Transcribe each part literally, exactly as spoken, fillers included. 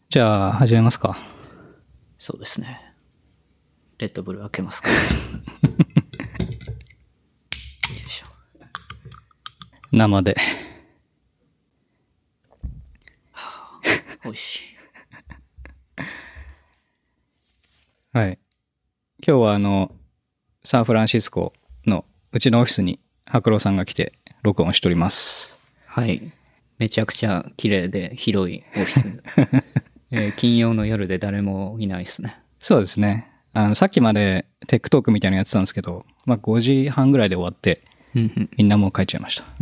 じゃあ、始めますか。 そうですね。レッドブル開けますか。よいしょ。 生で。 はあ、美味しい。 はい。今日はあの、サンフランシスコのうちのオフィスに白郎さんが来て録音しております。 はい。めちゃくちゃ綺麗で広いオフィス。えー、金曜の夜で誰もいないですね。 そうですね。あの、さっきまでテックトークみたいなのやってたんですけど、まあごじはんぐらいで終わって、みんなもう帰っちゃいました。 うん。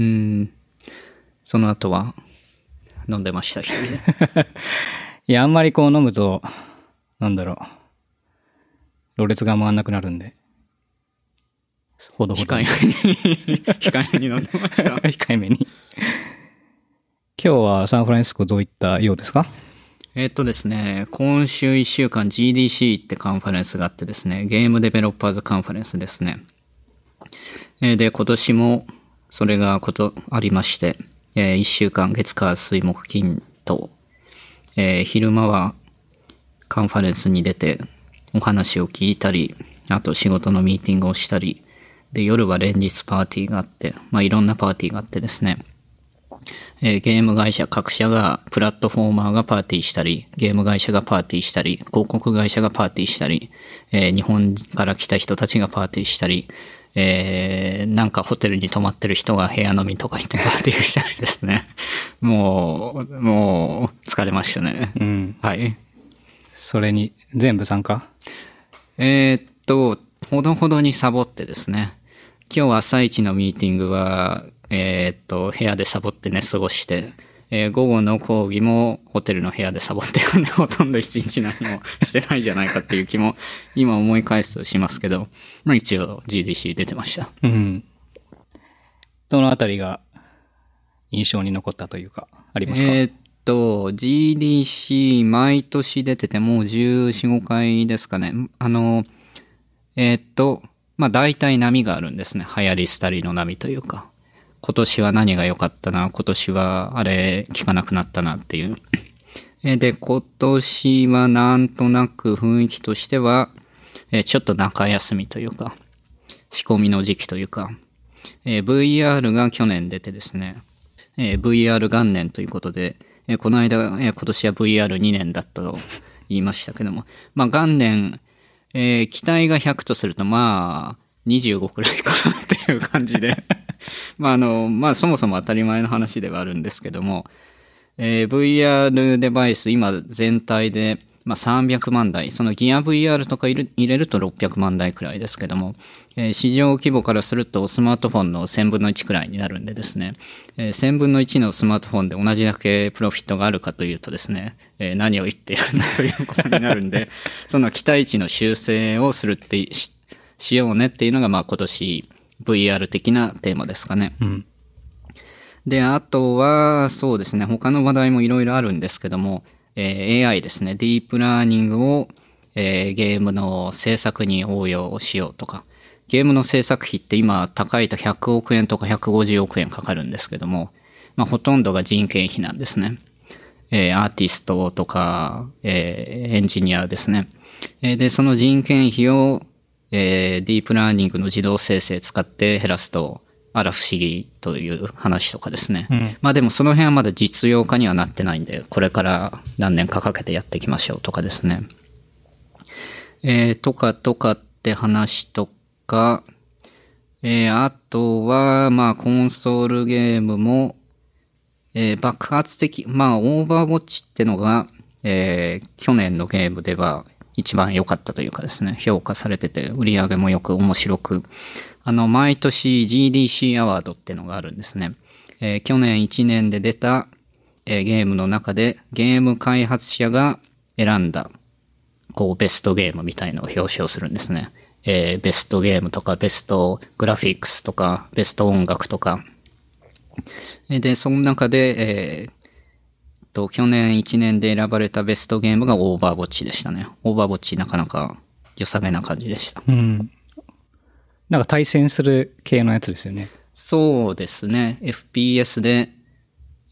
その後は飲んでました、一人で。 いや、あんまりこう飲むと、なんだろう。ろれつが回んなくなるんで。ほどほど。 控えめに、控えめに飲んでました。 控えめに。今日はサンフランシスコどういったようですか？ えっとですね、今週いっしゅうかん ジーディーシー ってカンファレンスがあってですね、ゲームデベロッパーズカンファレンスですね。で、今年もそれがことありまして、いっしゅうかん月火水木金と、えー、昼間はカンファレンスに出てお話を聞いたり、あと仕事のミーティングをしたり、で、夜は連日パーティーがあって、まあいろんなパーティーがあってですね、えー、ゲーム会社各社が、プラットフォーマーがパーティーしたり、ゲーム会社がパーティーしたり、広告会社がパーティーしたり、えー、日本から来た人たちがパーティーしたり、えー、なんかホテルに泊まってる人が部屋飲みとか行ってパーティーしたりですね。もう、もう、疲れましたね。 うん。 はい。 それに、全部参加？ えー、っと、ほどほどにサボってですね。今日朝一のミーティングは、えー、っと、部屋でサボって寝過ごして、えー、午後の講義もホテルの部屋でサボってるんで、ほとんど一日何もしてないじゃないかっていう気も、今思い返すとしますけど、まあ一応 ジーディーシー 出てました。 うん。どのあたりが印象に残ったというか、ありますか？ えー、っと、ジーディーシー 毎年出ててもうじゅうよん、ごかいですかね。あの、えー、っと、まあ大体波があるんですね。流行り廃りの波というか。今年は何が良かったな、今年はあれ聞かなくなったなっていう。で、今年はなんとなく雰囲気としては、ちょっと中休みというか、仕込みの時期というか、ブイアール が去年出てですね、ブイアール 元年ということで、この間、今年は ブイアールに 年だったと言いましたけども、まあ元年、えー、期待がひゃくとすると、まあ、にじゅうごくらいかなっていう感じで。まあ、あの、まあ、そもそも当たり前の話ではあるんですけども、えー、ブイアール デバイス、今全体で、まあ、さんびゃくまんだい、そのギア ブイアール とか入れ入れるとろっぴゃくまんだいくらいですけども、えー、市場規模からするとスマートフォンのせんぶんのいちくらいになるんでですね、えー、せんぶんのいちのスマートフォンで同じだけプロフィットがあるかというとですね、えー、何を言っているんだということになるんで、その期待値の修正をするってし、しようねっていうのが、まあ今年 ブイアール 的なテーマですかね。 うん。 で、あとは、そうですね、他の話題もいろいろあるんですけども、えー、エーアイ ですね、ディープラーニングを、えー、ゲームの制作に応用しようとか、ゲームの制作費って今高いとひゃくおくえんとかひゃくごじゅうおくえんかかるんですけども、まあほとんどが人件費なんですね。えー、アーティストとか、えー、エンジニアですね。えー、で、その人件費を、えー、ディープラーニングの自動生成使って減らすと、あら不思議という話とかですね。うん、まあでもその辺はまだ実用化にはなってないんで、これから何年かかけてやっていきましょうとかですね。えー、とかとかって話とか、えー、あとは、まあコンソールゲームも、えー、爆発的、まあオーバーウォッチってのが、えー、去年のゲームでは一番良かったというかですね、評価されてて売り上げもよく面白く、あの、毎年 ジーディーシー アワードってのがあるんですね。えー、去年いちねんで出た、えー、ゲームの中でゲーム開発者が選んだ、こう、ベストゲームみたいのを表彰するんですね。えー、ベストゲームとか、ベストグラフィックスとか、ベスト音楽とか。で、その中で、えー、と、去年いちねんで選ばれたベストゲームがオーバーウォッチでしたね。オーバーウォッチなかなか良さげな感じでした。 うん。なんか対戦する系のやつですよね。 そうですね。エフピーエス で、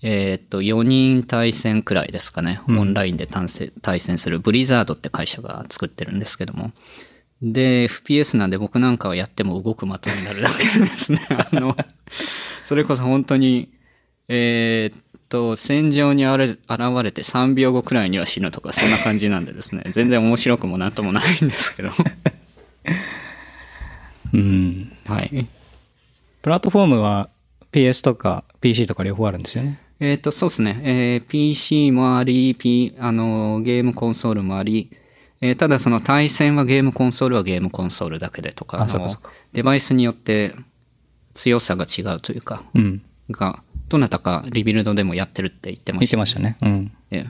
えっと、よにん対戦くらいですかね。 うんオンラインで対戦対戦するブリザードって会社が作ってるんですけども。で、エフピーエス なんで僕なんかはやっても動く的になるだけですね。あの、それこそ本当に、えーっと、戦場にあれ現れてさんびょうごくらいには死ぬとか、そんな感じなんでですね。全然面白くもなんともないんですけど。 うん。 はい。 プラットフォームは ピーエス とか ピーシー とか両方あるんですよね。 えっと、そうですね。えー ピーシー もあり、P、あの、ゲームコンソールもあり、えーただその対戦はゲームコンソールはゲームコンソールだけでとか、 あ、 のそうかそうか。 デバイスによって強さが違うというか、 うん。 が、どなたかリビルドでもやってるって言ってま言っした、 てましたね。うん。 え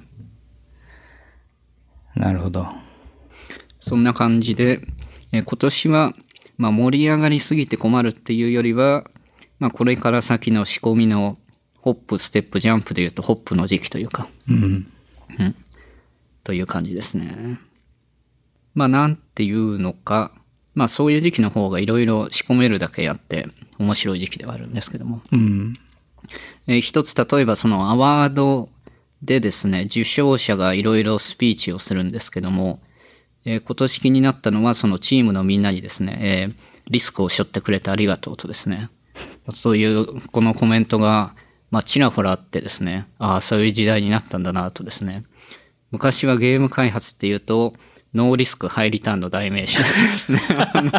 えなるほど。 そんな感じで、えー今年は、まあ、盛り上がりすぎて困るっていうよりは、まあ、これから先の仕込みのホップ、ステップ、ジャンプでいうとホップの時期というか、 うん。 という感じですね。まあ、なんていうのか、まあ、そういう時期の方がいろいろ仕込めるだけあって面白い時期ではあるんですけども。 うん。 えー一つ例えばそのアワードでですね、受賞者がいろいろスピーチをするんですけども、えー今年気になったのはそのチームのみんなにですね、えーリスクを背負ってくれてありがとうとですね、そういうこのコメントが、まあ、ちらほらあってですね、ああ、そういう時代になったんだなとですね、昔はゲーム開発っていうと、ノーリスクハイリターンの代名詞ですね。あの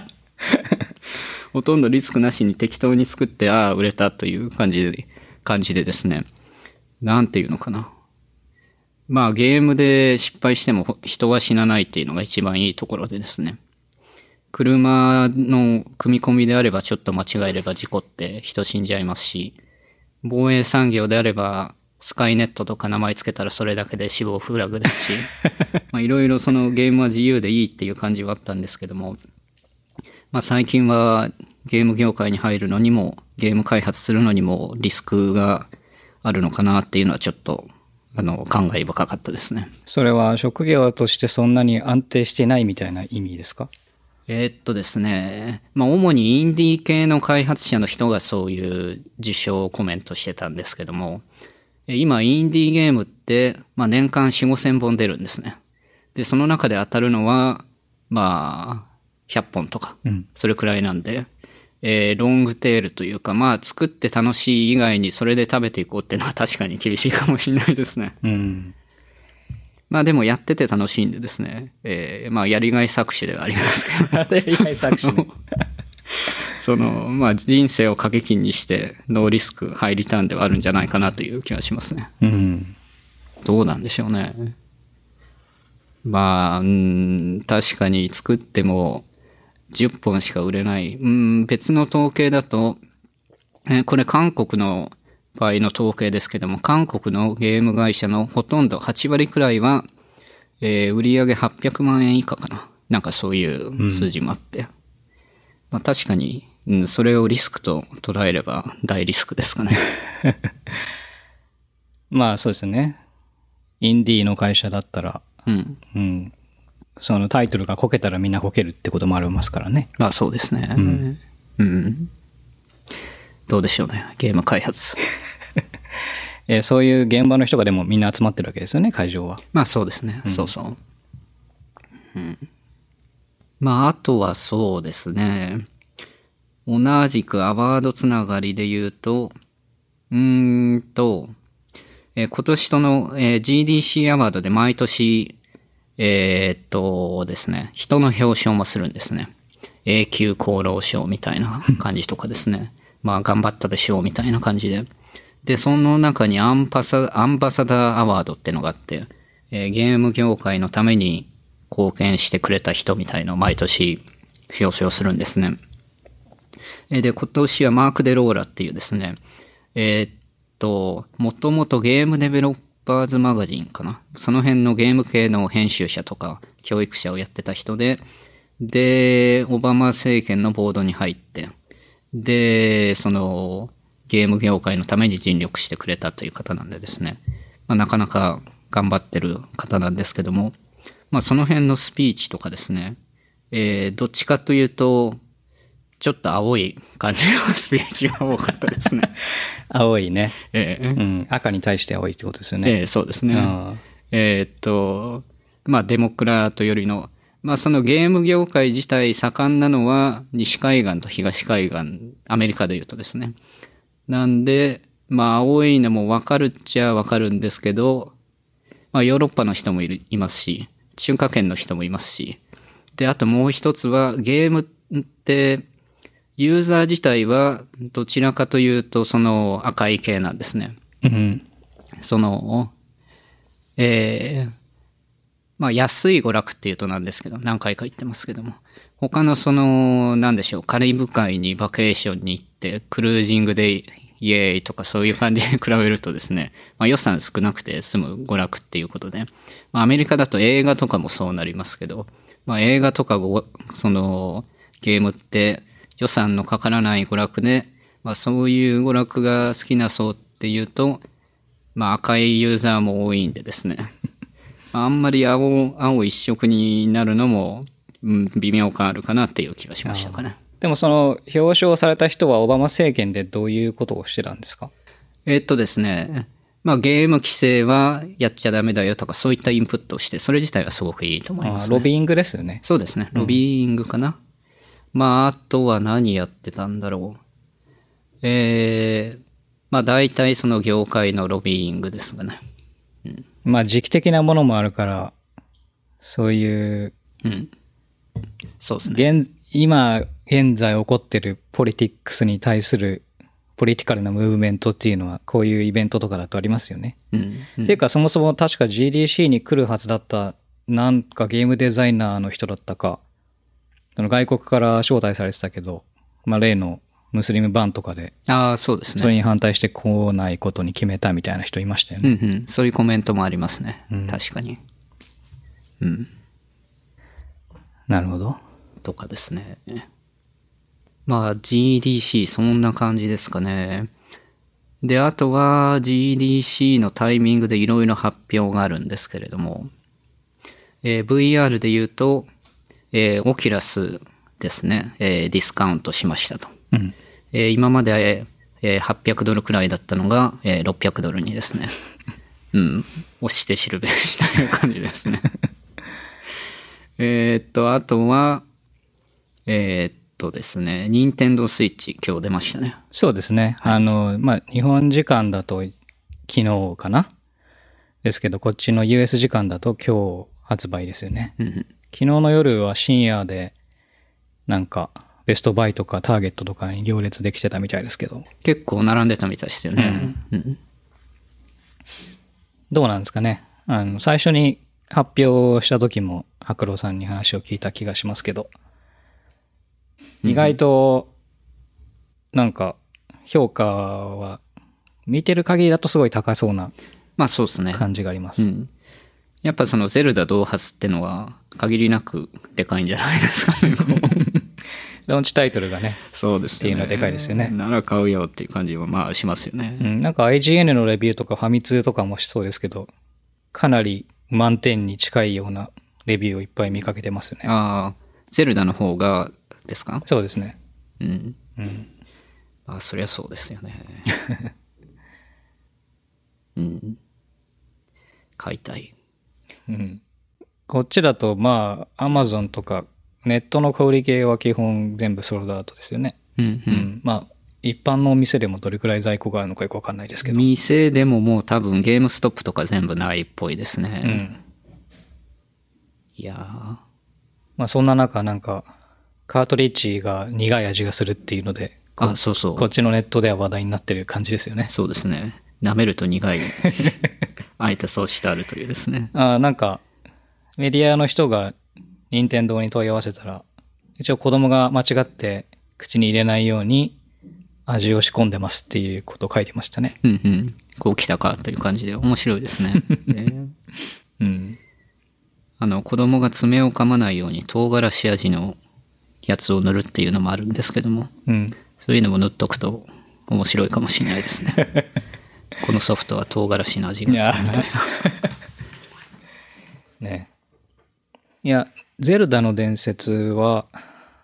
ほとんどリスクなしに適当に作って、ああ、売れたという感じで、感じでですね。なんていうのかな。まあゲームで失敗しても人は死なないっていうのが一番いいところでですね。車の組み込みであればちょっと間違えれば事故って人死んじゃいますし、防衛産業であればスカイネットとか名前つけたらそれだけで死亡フラグですし、まあいろいろそのゲームは自由でいいっていう感じはあったんですけども、まあ最近はゲーム業界に入るのにもゲーム開発するのにもリスクがあるのかなっていうのはちょっとあの感慨深かったですね。 それは職業としてそんなに安定してないみたいな意味ですか？ えーっとですね、まあ主にインディー系の開発者の人がそういう受賞コメントしてたんですけども、今インディーゲームって、まあ年間よん、ごせんぼん出るんですね。で、その中で当たるのは、まあ、ひゃっぽんとか、それくらいなんで、えーロングテールというか、まあ作って楽しい以外にそれで食べていこうっていうのは確かに厳しいかもしれないですね。 うん。 まあでもやってて楽しいんでですね、えーまあやりがい搾取ではありますけど、 やりがい搾取ねその、まあ人生を掛け金にしてノーリスク、ハイリターンではあるんじゃないかなという気がしますね。 うん。 どうなんでしょうね。まあ、うん、確かに作ってもじゅっぽんしか売れない。うん、別の統計だと、えーこれ韓国の場合の統計ですけども、韓国のゲーム会社のほとんどはちわりくらいは、えー売上はっぴゃくまんえん以下かな。なんかそういう数字もあって。まあ確かに、うん、それをリスクと捉えれば大リスクですかね。 まあそうですね。インディーの会社だったら、 うん。 うん。そのタイトルがこけたらみんなこけるってこともありますからね。 まあそうですね。うん。うんどうでしょうね。ゲーム開発。 えーそういう現場の人がでもみんな集まってるわけですよね、会場は。 まあそうですね。そうそう。うん。まああとはそうですね。同じくアワードつながりで言うと、うーんと、えー今年との、えー ジーディーシー アワードで毎年、えーっとですね、人の表彰もするんですね。永久功労賞みたいな感じとかですね。まあ頑張ったでしょうみたいな感じで。で、その中にアンパサ、アンバサダーアワードってのがあって、えーゲーム業界のために貢献してくれた人みたいのを毎年表彰するんですね。えーで、今年はマーク・デ・ローラっていうですね、えーっと、もともとゲームデベロッパーズマガジンかな。その辺のゲーム系の編集者とか教育者をやってた人で、で、オバマ政権のボードに入って、で、その、ゲーム業界のために尽力してくれたという方なんでですね、まあ、なかなか頑張ってる方なんですけども、まあその辺のスピーチとかですね、えーどっちかというと、 ちょっと青い感じのスピーチが多かったですね。 青いね。 ええうん。赤に対して青いってことですよね。 ええそうですね。 あえーっと、まあ、デモクラートよりの、まあ、そのゲーム業界自体盛んなのは、西海岸と東海岸、アメリカで言うとですね。なんで、まあ、青いのもわかるっちゃわかるんですけど、まあ、ヨーロッパの人もいるいますし、中華圏の人もいますし、で、あともう一つは、ゲームって、ユーザー自体は、どちらかというと、その赤い系なんですね。 うん。 その、えー、まあ安い娯楽っていうとなんですけど、何回か言ってますけども、他のその、なんでしょう、カリブ海にバケーションに行って、クルージングでイエーイとかそういう感じに比べるとですね、まあ予算少なくて済む娯楽っていうことで、まあアメリカだと映画とかもそうなりますけど、まあ映画とかごそのゲームって予算のかからない娯楽で、まあそういう娯楽が好きな層っていうと、まあ赤いユーザーも多いんでですね、あんまり青、青一色になるのも、うん、微妙感あるかなっていう気がしましたかね。 でもその表彰された人はオバマ政権でどういうことをしてたんですか？ えーっとですね、まあゲーム規制はやっちゃダメだよとかそういったインプットをして、それ自体はすごくいいと思います、ね。 あロビーイングですよね。 そうですね。ロビーイングかな。うん、まああとは何やってたんだろう。えー、まあ大体その業界のロビーイングですがね。 うん、まあ時期的なものもあるから、そういう、 うん、そうですね。 現今現在起こってるポリティックスに対するポリティカルなムーブメントっていうのはこういうイベントとかだとありますよね。 うんうん、 っていうかそもそも確か ジーディーシー に来るはずだったなんかゲームデザイナーの人だったか、その外国から招待されてたけど、まあ例のムスリムバンとかで、 ああそうですね。 それに反対して来ないことに決めたみたいな人いましたよね。 うんうん、そういうコメントもありますね。 うん、 確かに。うん。 なるほど。 とかですね。まあ ジーディーシー そんな感じですかね。で、あとは ジーディーシー のタイミングでいろいろ発表があるんですけれども、えー、ブイアール で言うと、えー、オキュラスですね、えー、ディスカウントしましたと。 うんえー、今まで、えー、はっぴゃくドルくらいだったのが、えー、ろっぴゃくドルにですね。うん。押して知るべしという感じですね。えっと、あとは、えー、っとですね、ニンテンドースイッチ今日出ましたね。 そうですね。はい、あの、まあ、日本時間だと昨日かなですけど、こっちの ユーエス 時間だと今日発売ですよね。 うん、 昨日の夜は深夜で、なんか、ベストバイとかターゲットとかに行列できてたみたいですけど。 結構並んでたみたいですよね。うんうん、 どうなんですかね。あの、最初に発表した時も、白郎さんに話を聞いた気がしますけど、意外と、なんか、評価は、見てる限りだとすごい高そうなまあそうですね。 感じがあります。 うん、やっぱそのゼルダ同発ってのは、限りなくでかいんじゃないですかね。 ローンチタイトルがね、 そうですね。 っていうのはでかいですよね。 なら買うよっていう感じはまあしますよね。 うん、なんか アイジーエヌ のレビューとかファミ通とかもしそうですけど、かなり満点に近いようなレビューをいっぱい見かけてますよね。 ああ、ゼルダの方がですか？ そうですね。 うん。 うん。 あ、そりゃそうですよね。うん。買いたい。 うん。こっちだとまあ Amazon とかネットの小売系は基本全部ソールドアウトですよね。 うん、うん、 うん。まあ一般のお店でもどれくらい在庫があるのかよくわかんないですけど。 店でももう多分ゲームストップとか全部ないっぽいですね。 うん。 いやー。 まあそんな中なんかカートリッジが苦い味がするっていうので、 あ、そうそう。 こっちのネットでは話題になってる感じですよね。 そうですね。舐めると苦い。あえてそうしてあるというですね。 あ、なんかメディアの人が任天堂に問い合わせたら、一応子供が間違って口に入れないように味を仕込んでますっていうことを書いてましたね。 うんうん。こう来たかという感じで面白いですね。えー、 うん。 あの子供が爪を噛まないように唐辛子味のやつを塗るっていうのもあるんですけども、 うん、 そういうのも塗っとくと面白いかもしれないですね。このソフトは唐辛子の味がするみたいな。 ね。いや、ゼルダの伝説は、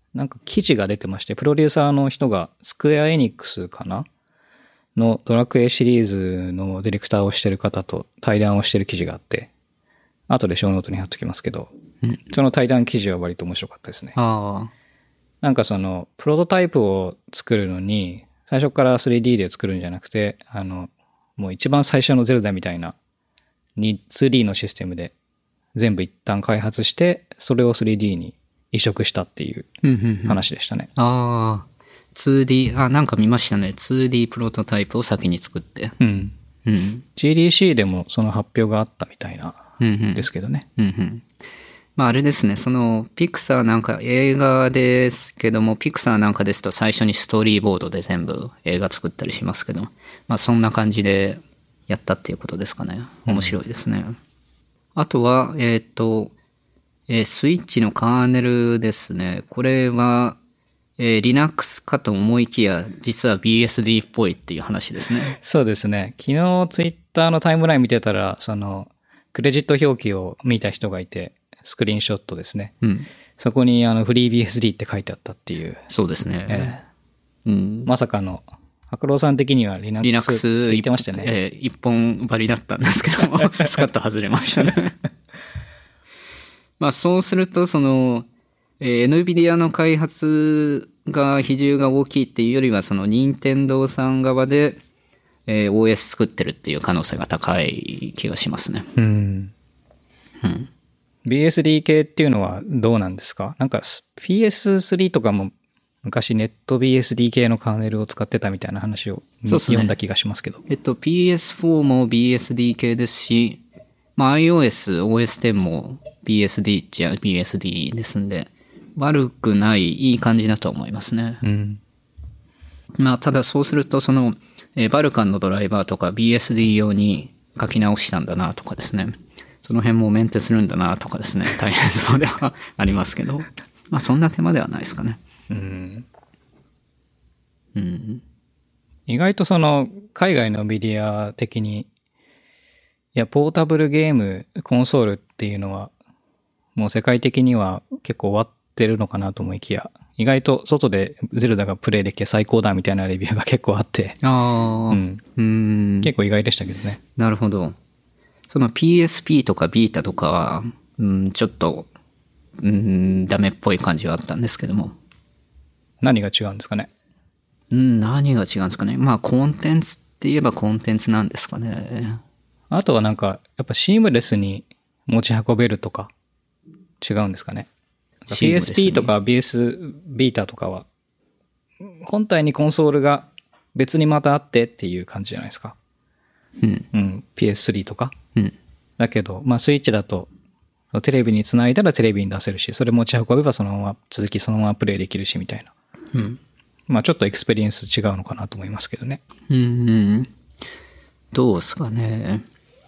なんか記事が出てまして、プロデューサーの人がスクエアエニックスかなのドラクエシリーズのディレクターをしてる方と対談をしてる記事があって、後でショーノートに貼っときますけど、うん、その対談記事は割と面白かったですね。 ああ。 なんかそのプロトタイプを作るのに最初から スリーディー で作るんじゃなくて、あのもう一番最初のゼルダみたいな ツーディー のシステムで全部一旦開発してそれを スリーディー に移植したっていう話でしたね。 うんうんうん、ああ、ツーディー、あ、なんか見ましたね。ツーディー プロトタイプを先に作って。 うん。うん、ジーディーシー でもその発表があったみたいなですけどね。 うんうんうんうん、まああれですね、そのピクサーなんか映画ですけども、ピクサーなんかですと最初にストーリーボードで全部映画作ったりしますけど、まあそんな感じでやったっていうことですかね。面白いですね。うん、あとは、えっと、えー、スイッチのカーネルですね。これは、えー、Linux かと思いきや、実は ビーエスディー っぽいっていう話ですね。 そうですね。昨日ツイッターのタイムライン見てたら、その、クレジット表記を見た人がいて、スクリーンショットですね。うん、そこにあのフリー ビーエスディー って書いてあったっていう。 そうですね。 えーうん、まさかの、白郎さん的には Linux って言ってましたね。 えー、一本張りだったんですけども、スカッと外れましたね。まあそうすると、その、えー、NVIDIA の開発が比重が大きいっていうよりは、その任天堂さん側で、えー、オーエス 作ってるっていう可能性が高い気がしますね。うん。 うん。ビーエスディー 系っていうのはどうなんですか？なんか ピーエススリー とかも昔ネット ビーエスディー 系のカーネルを使ってたみたいな話を読んだ気がしますけど。 えっと ピーエスフォー も ビーエスディー 系ですし、まあ iOS、オーエステン も ビーエスディー っちゃ ビーエスディー ですんで、悪くないいい感じだと思いますね。うん。まあただそうするとその、えー、バルカンのドライバーとか ビーエスディー 用に書き直したんだなとかですね。その辺もメンテするんだなとかですね、大変そうではありますけど、まあそんな手間ではないですかね。うん。 うん。意外とその海外のメディア的に、いや、ポータブルゲーム、コンソールっていうのは、もう世界的には結構終わってるのかなと思いきや、意外と外でゼルダがプレイできて最高だみたいなレビューが結構あって、ああ、うん、うん。結構意外でしたけどね。 なるほど。その ピーエスピー とかビータとかは、うん、ちょっと、うん、ダメっぽい感じはあったんですけども。 何が違うんですかね。 うん、何が違うんですかね。まあ、コンテンツって言えばコンテンツなんですかね。 あとはなんか、やっぱシームレスに持ち運べるとか、違うんですかね。ピーエスピー とか ビーエス ビータとかは、本体にコンソールが別にまたあってっていう感じじゃないですか。うん。うん。ピーエススリー とか。うん。だけど、まあスイッチだと、テレビにつないだらテレビに出せるし、それ持ち運べばそのまま、続きそのままプレイできるしみたいな。うん。まあちょっとエクスペリエンス違うのかなと思いますけどね。 うん。どうですかね。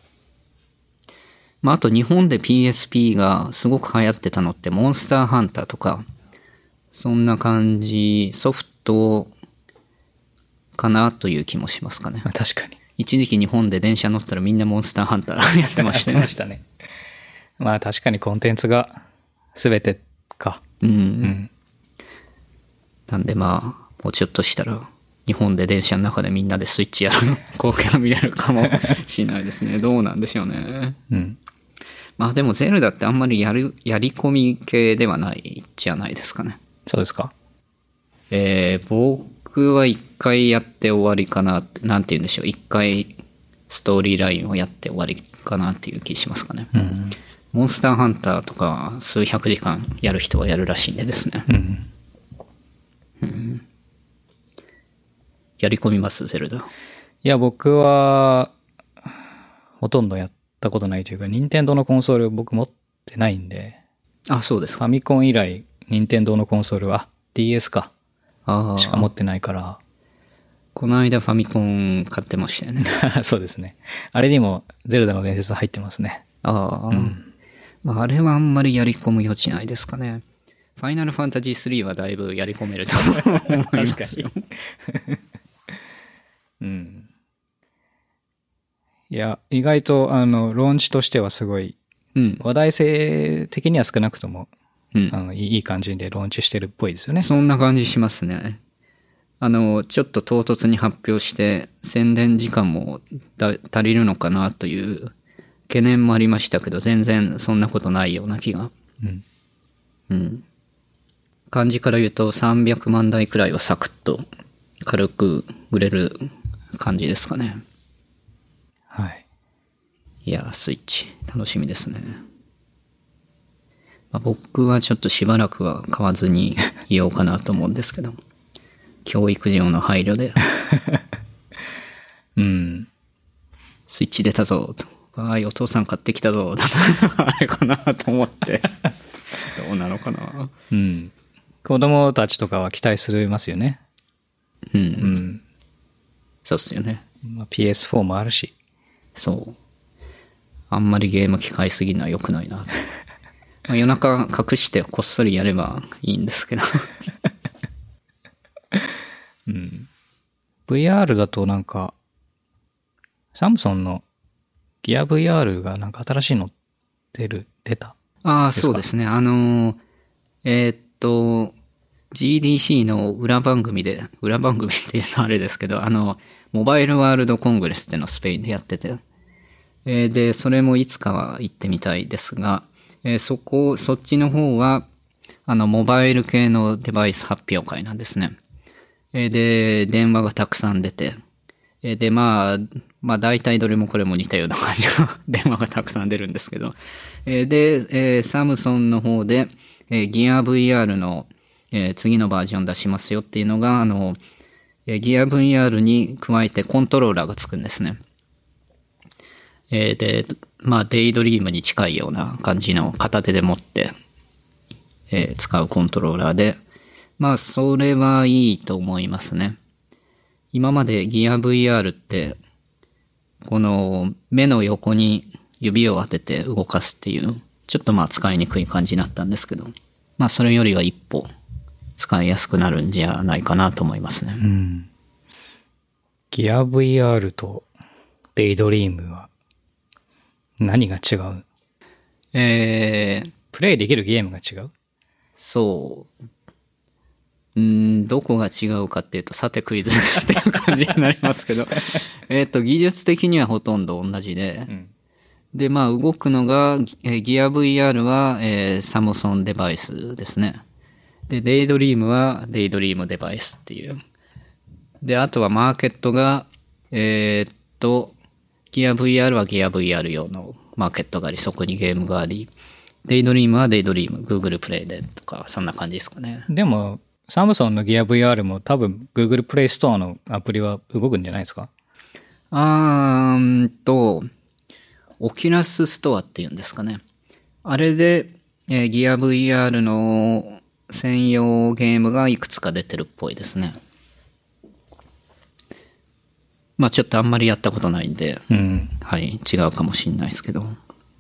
まああと日本で ピーエスピー がすごく流行ってたのってモンスターハンターとか、そんな感じ、ソフトかなという気もしますかね。 確かに。 一時期日本で電車乗ったらみんなモンスターハンターやってましたね。 やってましたね。まあ確かにコンテンツが全てか。うん。うん、 なんでまあ、もうちょっとしたら日本で電車の中でみんなでスイッチやる光景が見れるかもしれないですね。どうなんでしょうね。うん。まあでもゼルダってあんまりやる、やり込み系ではないじゃないですかね。 そうですか。 えー、僕は一回やって終わりかなって、なんて言うんでしょう。一回ストーリーラインをやって終わりかなっていう気しますかね。うん、モンスターハンターとか数百時間やる人はやるらしいんでですね。うんうん、やり込みますゼルダ。 いや、僕はほとんどやったことないというか、任天堂のコンソール僕持ってないんで。 あ、そうですか。 ファミコン以来、任天堂のコンソールは ディーエス か。ああ。しか持ってないから。 この間ファミコン買ってましたよね。 そうですね。あれにもゼルダの伝説入ってますね。ああ。 うん。まあ、あれはあんまりやり込む余地ないですかね。ファイナルファンタジースリーはだいぶやり込めると思いますよ。確かに。 うん。いや、意外と、あの、ローンチとしてはすごい、うん、話題性的には少なくともうん。 あのいい感じでローンチしてるっぽいですよね。 そんな感じしますね。あの、ちょっと唐突に発表して宣伝時間もだ足りるのかなという懸念もありましたけど、全然そんなことないような気が。 うん。 うん。漢字から言うとさんびゃくまんだいくらいはサクッと軽く売れる感じですかね。 はい。 いや、スイッチ楽しみですね。まあ、僕はちょっとしばらくは買わずにいようかなと思うんですけど、教育上の配慮で、 うん。 スイッチ出たぞと、わーいお父さん買ってきたぞだとあれかなと思ってどうなのかな。 うん。子供たちとかは期待するますよね。 うん、 うん。 そうっすよね。 まあ、ピーエスフォー もあるし。 そう。あんまりゲーム機買いすぎるのは良くないなと。まあ、夜中隠してこっそりやればいいんですけど、 うん。ブイアール だとなんか、サムソンのギア ブイアール がなんか新しいの出る、出た。 ああ、そうですね。あのー、えーっと、ジーディーシー の裏番組で、裏番組って言うとあれですけど、あの、モバイルワールドコングレスっていうのをスペインでやってて、えーで、それもいつかは行ってみたいですが、えーそこ、そっちの方は、あの、モバイル系のデバイス発表会なんですね。えーで、電話がたくさん出て、えーで、まあ、まあ大体どれもこれも似たような感じの電話がたくさん出るんですけど、えーで、えーサムソンの方で、えー、ギア ブイアール の、えー次のバージョン出しますよっていうのが、あの、えーギア ブイアール に加えてコントローラーがつくんですね。えーで、まあ、デイドリームに近いような感じの片手で持って、えー使うコントローラーで、まあ、それはいいと思いますね。今までギア ブイアール って、この目の横に指を当てて動かすっていう、ちょっとまあ使いにくい感じになったんですけど、まあそれよりは一歩使いやすくなるんじゃないかなと思いますね。 うん。ギア ブイアール とデイドリームは何が違う？ えー、 プレイできるゲームが違う？ そう。うーん、どこが違うかっていうと、さてクイズですっていう感じになりますけど、えっと、技術的にはほとんど同じで、 うん。 で、まあ、動くのが、えーギア ブイアール は、えーサムソンデバイスですね。で、デイドリームはデイドリームデバイスっていう。で、あとはマーケットが、えーっと、ギア ブイアール はギア ブイアール 用のマーケットがあり、そこにゲームがあり、デイドリームはデイドリーム、Google プレイでとか、そんな感じですかね。 でも、サムソンのギア ブイアール も多分 Google プレイストアのアプリは動くんじゃないですか？ あーんと、オキュラスストアっていうんですかね。あれで、えーギア ブイアール の専用ゲームがいくつか出てるっぽいですね。まあちょっとあんまりやったことないんで、 うん。 はい、違うかもしんないですけど。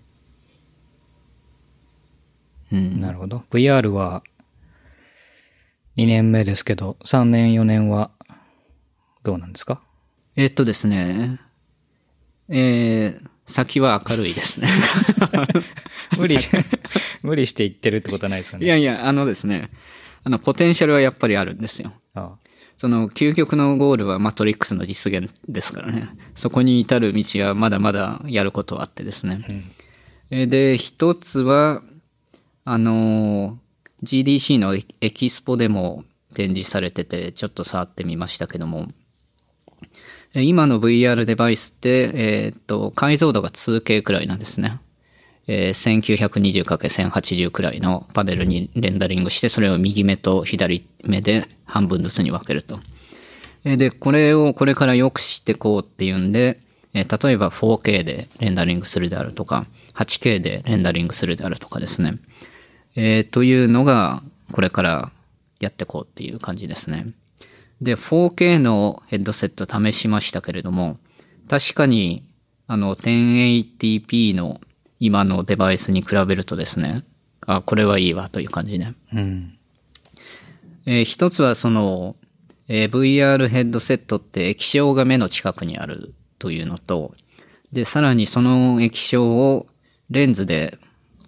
うん。 なるほど。ブイアール はにねんめですけど、さんねんよねんはどうなんですか？ えーっとですね、えー、先は明るいですね。 無理し、無理して言ってるってことはないですよね。 いやいや、あのですね、あの、ポテンシャルはやっぱりあるんですよ。 ああ。 その究極のゴールはマトリックスの実現ですからね。そこに至る道はまだまだやることはあってですね。 うん。 えーで、一つは、あのー、ジーディーシー のエキスポでも展示されてて、ちょっと触ってみましたけども、えー今の ブイアール デバイスって、えーっと、解像度が ツーケー くらいなんですね。えー、せんきゅうひゃくにじゅうかけるせんはちじゅう くらいのパネルにレンダリングして、それを右目と左目で半分ずつに分けると。えーで、これをこれから良くしていこうっていうんで、えー例えば フォーケー でレンダリングするであるとか、はちケー でレンダリングするであるとかですね。えーというのが、これからやっていこうっていう感じですね。で、フォーケー のヘッドセット試しましたけれども、確かに、あの、テンエイティーピー の今のデバイスに比べるとですね、あ、これはいいわという感じね。 うん。 えー一つはその、えー ブイアール ヘッドセットって液晶が目の近くにあるというのと、で、さらにその液晶をレンズで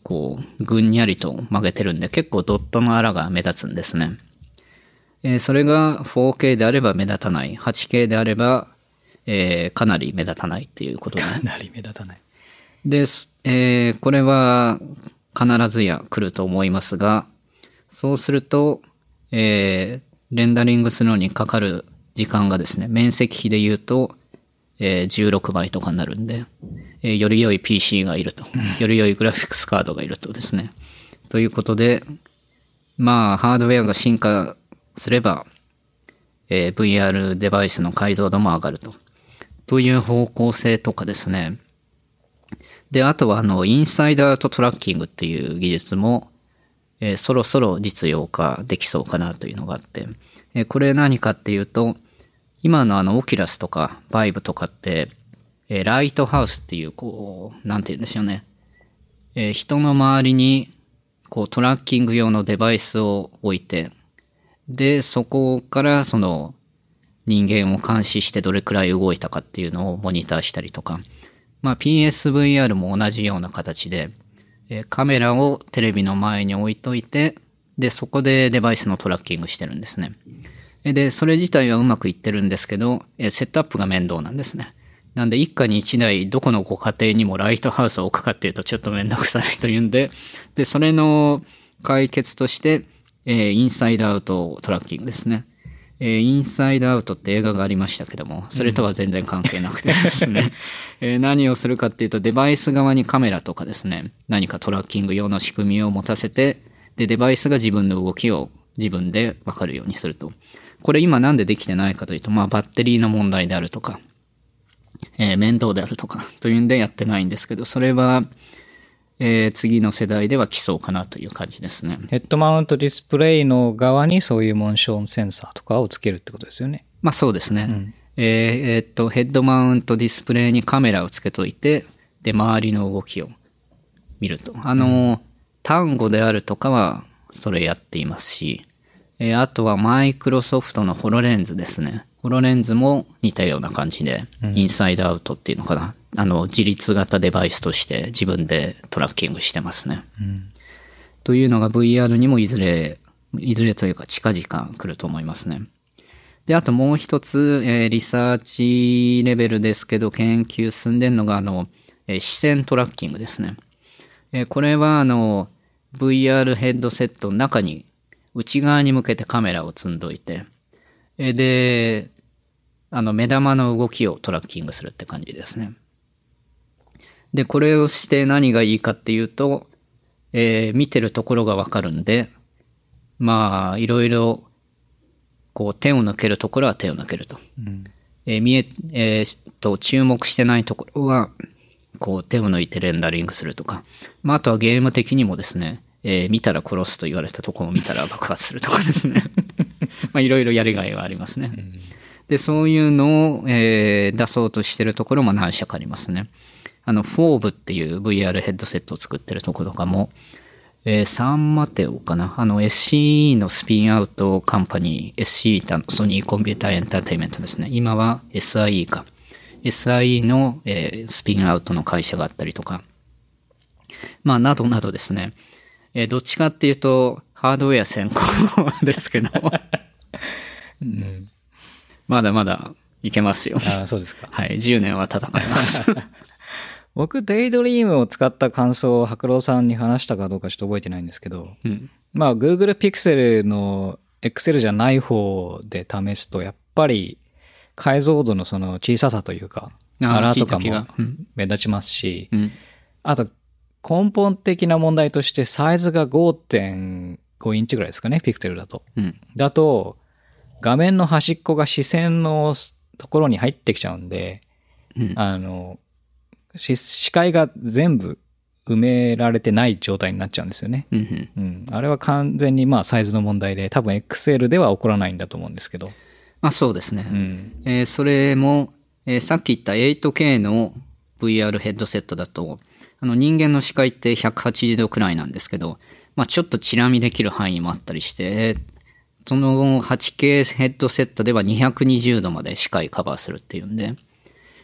こう、ぐんにゃりと曲げてるんで、結構ドットの粗が目立つんですね。えー、それが フォーケー であれば目立たない。はちケー であれば、えー、かなり目立たないっていうことで。 かなり目立たない。 で、えー、これは必ずや来ると思いますが、そうすると、えー、レンダリングするのにかかる時間がですね、面積比で言うと、えー、じゅうろくばいとかになるんで、えー、より良い ピーシー がいると。より良いグラフィックスカードがいるとですね。ということで、まあ、ハードウェアが進化すれば、えー、ブイアール デバイスの解像度も上がると。という方向性とかですね。で、あとは、あの、インサイドアウトトラッキングっていう技術も、えー、そろそろ実用化できそうかなというのがあって、えー、これ何かっていうと、今のあの、オキュラスとか、バイブとかって、えー、ライトハウスっていう、こう、なんて言うんでしょうね。えー、人の周りに、こう、トラッキング用のデバイスを置いて、で、そこからその、人間を監視してどれくらい動いたかっていうのをモニターしたりとか、まあ ピーエスブイアール も同じような形で、えー、カメラをテレビの前に置いといて、で、そこでデバイスのトラッキングしてるんですね。で、それ自体はうまくいってるんですけど、セットアップが面倒なんですね。なんで一家に一台どこのご家庭にもライトハウスを置くかっていうとちょっとめんどくさいというんで、で、それの解決として、えー、インサイドアウトトラッキングですね。えー、インサイドアウトって映画がありましたけども、それとは全然関係なくてですね、うんえー、何をするかっていうとデバイス側にカメラとかですね、何かトラッキング用の仕組みを持たせて、で、デバイスが自分の動きを自分でわかるようにすると。これ今なんでできてないかというと、まあバッテリーの問題であるとか、えー、面倒であるとかというんでやってないんですけど、それは、えー、次の世代では来そうかなという感じですね。 ヘッドマウントディスプレイの側にそういうモーションセンサーとかをつけるってことですよね。 まあそうですね。うんえーえー、っと、ヘッドマウントディスプレイにカメラをつけといて、で、周りの動きを見ると。あの、うん、単語であるとかはそれやっていますし、えー、あとはマイクロソフトのホロレンズですね。ホロレンズも似たような感じで、うん、インサイドアウトっていうのかな。あの、自立型デバイスとして自分でトラッキングしてますね。うん、というのが ブイアール にもいずれ、いずれというか近々来ると思いますね。で、あともう一つ、えー、リサーチレベルですけど研究進んでるのが、あの、えー、視線トラッキングですね。えー、これは、あの、ブイアール ヘッドセットの中に内側に向けてカメラを積んどいて、えー、で、あの、目玉の動きをトラッキングするって感じですね。で、これをして何がいいかっていうと、えー、見てるところがわかるんで、まあ、いろいろ、こう、手を抜けるところは手を抜けると。うんえー、見え、えー、と、注目してないところは、こう、手を抜いてレンダリングするとか。まあ、あとはゲーム的にもですね、えー、見たら殺すと言われたところを見たら爆発するとかですね。まあ、いろいろやりがいはありますね。うんで、そういうのを、えー、出そうとしてるところも何社かありますね。あの、フォーブっていう ブイアール ヘッドセットを作ってるところとかも、えー、サンマテオかな。あの エスシーイー のスピンアウトカンパニー、エスシーイー ってソニーコンピューターエンターテイメントですね。今は エスアイイー か。エスアイイー の、えー、スピンアウトの会社があったりとか。まあ、などなどですね。えー、どっちかっていうと、ハードウェア先行ですけど。うんまだまだいけますよ。 ああ、そうですか。 はい。じゅうねんは戦います。 僕、デイドリームを使った感想を白郎さんに話したかどうかちょっと覚えてないんですけど、うん、まあ、Google Pixel の Excel じゃない方で試すと、やっぱり解像度のその小ささというか、アラーとかも目立ちますし、うん、あと根本的な問題としてサイズが ごてんご インチぐらいですかね、Pixel だと。うん、だと、画面の端っこが視線のところに入ってきちゃうんで、うん、あの、視界が全部埋められてない状態になっちゃうんですよね。うんうん、あれは完全にまあサイズの問題で、多分 エックスエル では起こらないんだと思うんですけど。 まあそうですね。うんえー、それも、えー、さっき言った エイトケー の ブイアール ヘッドセットだと、あの人間の視界ってひゃくはちじゅうどくらいなんですけど、まあちょっとチラ見できる範囲もあったりして、その はちケー ヘッドセットではにひゃくにじゅうどまで視界カバーするっていうんで、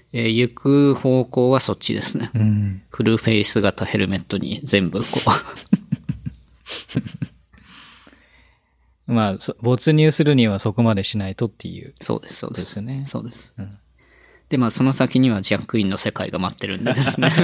えー行く方向はそっちですね。 うん。 フルフェイス型ヘルメットに全部こう。 まあ、そ没入するにはそこまでしないとっていう。 そうです、そうです。 ですよねそうです。 うんで、まあその先にはジャックインの世界が待ってるんでですね。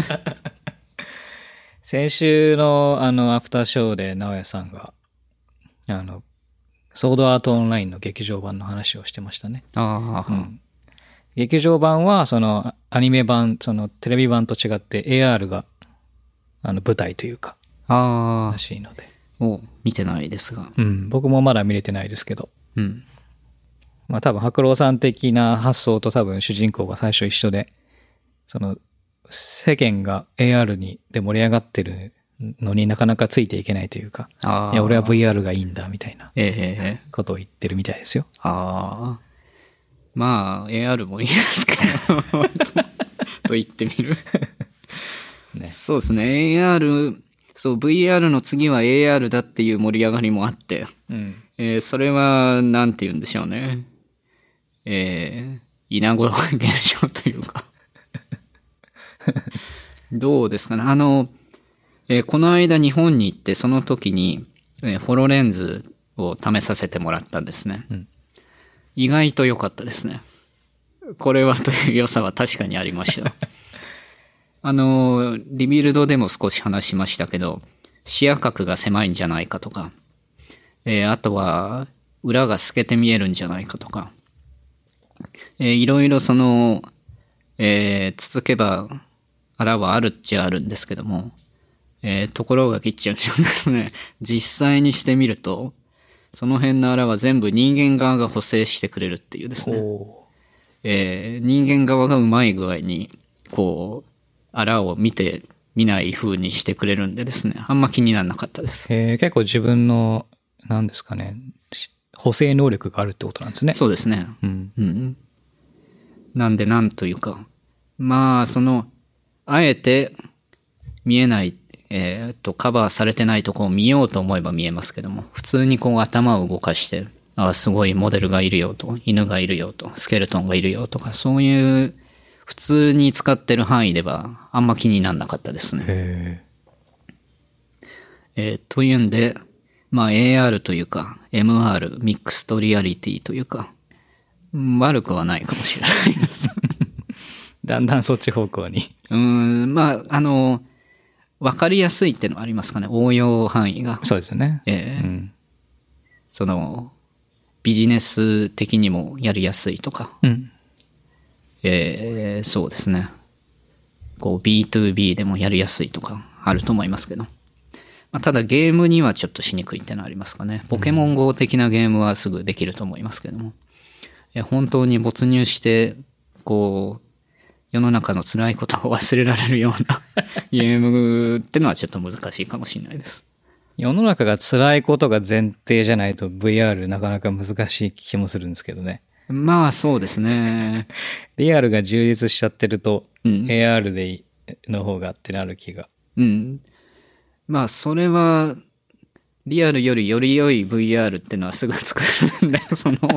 先週のあの、アフターショーで直哉さんが、あの、ソードアートオンラインの劇場版の話をしてましたね。 ああ、 うん劇場版は、その、アニメ版、その、テレビ版と違って エーアール が、あの、舞台というか、 あらしいので。 あ、を見てないですが。 うん、僕もまだ見れてないですけど。 うん。 まあ多分、白郎さん的な発想と多分主人公が最初一緒で、その、世間が エーアール にで盛り上がってるのになかなかついていけないというか、 ああ。 いや、俺は ブイアール がいいんだ、みたいなええことを言ってるみたいですよ。 ああ。まあ、エーアール もいいですけど、と、と言ってみる。 ねそうですね。エーアール、そう、ブイアール の次は エーアール だっていう盛り上がりもあって、 うん。 えーそれは、なんて言うんでしょうね。えー、稲子現象というか。どうですかね。あの、えーこの間日本に行って、その時に、えー、ホロレンズを試させてもらったんですね。 うん意外と良かったですね。これはという良さは確かにありました。あの、リビルドでも少し話しましたけど、視野角が狭いんじゃないかとか、えーあとは、裏が透けて見えるんじゃないかとか、えーいろいろその、えーつつけば、あらはあるっちゃあるんですけども、えーところがキッチンですね、実際にしてみると、その辺のあらは全部人間側が補正してくれるっていうですね。 おえー人間側がうまい具合に、こう、あらを見て見ない風にしてくれるんでですね、あんま気にならなかったです。 えー結構自分の、なんですかね、し補正能力があるってことなんですね。 そうですね。 うん。 うん。なんでなんというか、まあ、その、あえて見えない、えーっと、カバーされてないとこを見ようと思えば見えますけども、普通にこう頭を動かして、あすごいモデルがいるよと、犬がいるよと、スケルトンがいるよとか、そういう普通に使ってる範囲ではあんま気にならなかったですね。 へえーというんで、まあ エーアール というか エムアール、ミックストリアリティというか、うん悪くはないかもしれないです。 ーだんだんそっち方向に。 うーん、まあ、あの、わかりやすいっていうのはありますかね、応用範囲が。 そうですよね。 えーうん。 その、ビジネス的にもやりやすいとか、 うん。 えーそうですね。こう ビーツービー でもやりやすいとかあると思いますけど。まあ、ただゲームにはちょっとしにくいってのはありますかね。ポケモン ゴー 的なゲームはすぐできると思いますけども。いや本当に没入して、こう、世の中の辛いことを忘れられるようなゲームってのはちょっと難しいかもしれないです。 世の中が辛いことが前提じゃないと ブイアール なかなか難しい気もするんですけどね。 まあそうですね。 リアルが充実しちゃってると、 うんエーアール でいいの方がってなる気が。 うん。まあそれは、リアルよりより良い ブイアール ってのはすぐ作れるんで、その、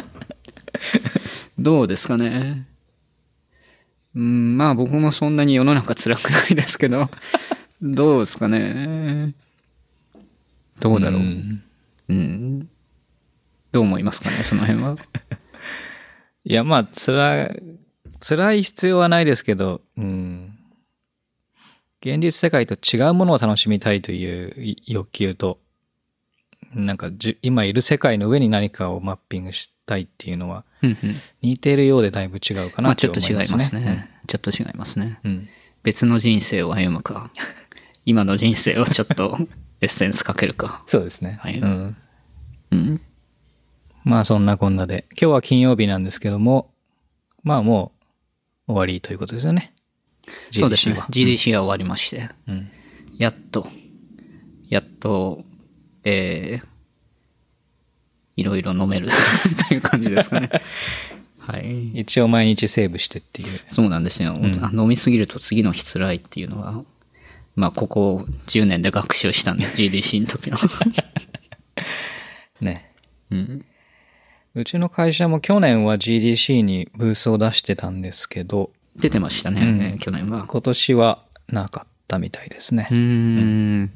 どうですかね。うん、まあ僕もそんなに世の中辛くないですけど、どうですかね。どうだろう。 ううんん。どう思いますかね、その辺は。 いや、まあ、辛い、辛い必要はないですけど、うん。現実世界と違うものを楽しみたいという欲求と、なんかじ今いる世界の上に何かをマッピングしたいっていうのは、 うんうん似ているようでだいぶ違うかまあなとちょっと違いま思いますすね。 ね。 ちょっと違いますね。 うん。 別の人生を歩むか、今の人生をちょっとエッセンスかけるか。 そうですね。 はいうん。 うん。 まあそんなこんなで、今日は金曜日なんですけども、まあもう終わりということですよね。 そうですジーディーシーねは。。 ジーディーシー は終わりまして、 うん。 やっと、やっと、えー、いろいろ飲めるという感じですかね。はい。 一応毎日セーブしてっていう。 そうなんですよ。あ飲みすぎると次の日辛いっていうのは、まあ、ここじゅうねんで学習したんで、ジーディーシー の時の。 ね。 うん。 うちの会社も去年は ジーディーシー にブースを出してたんですけど、 出てましたね、うん、去年は。 今年はなかったみたいですね。 うーん。うん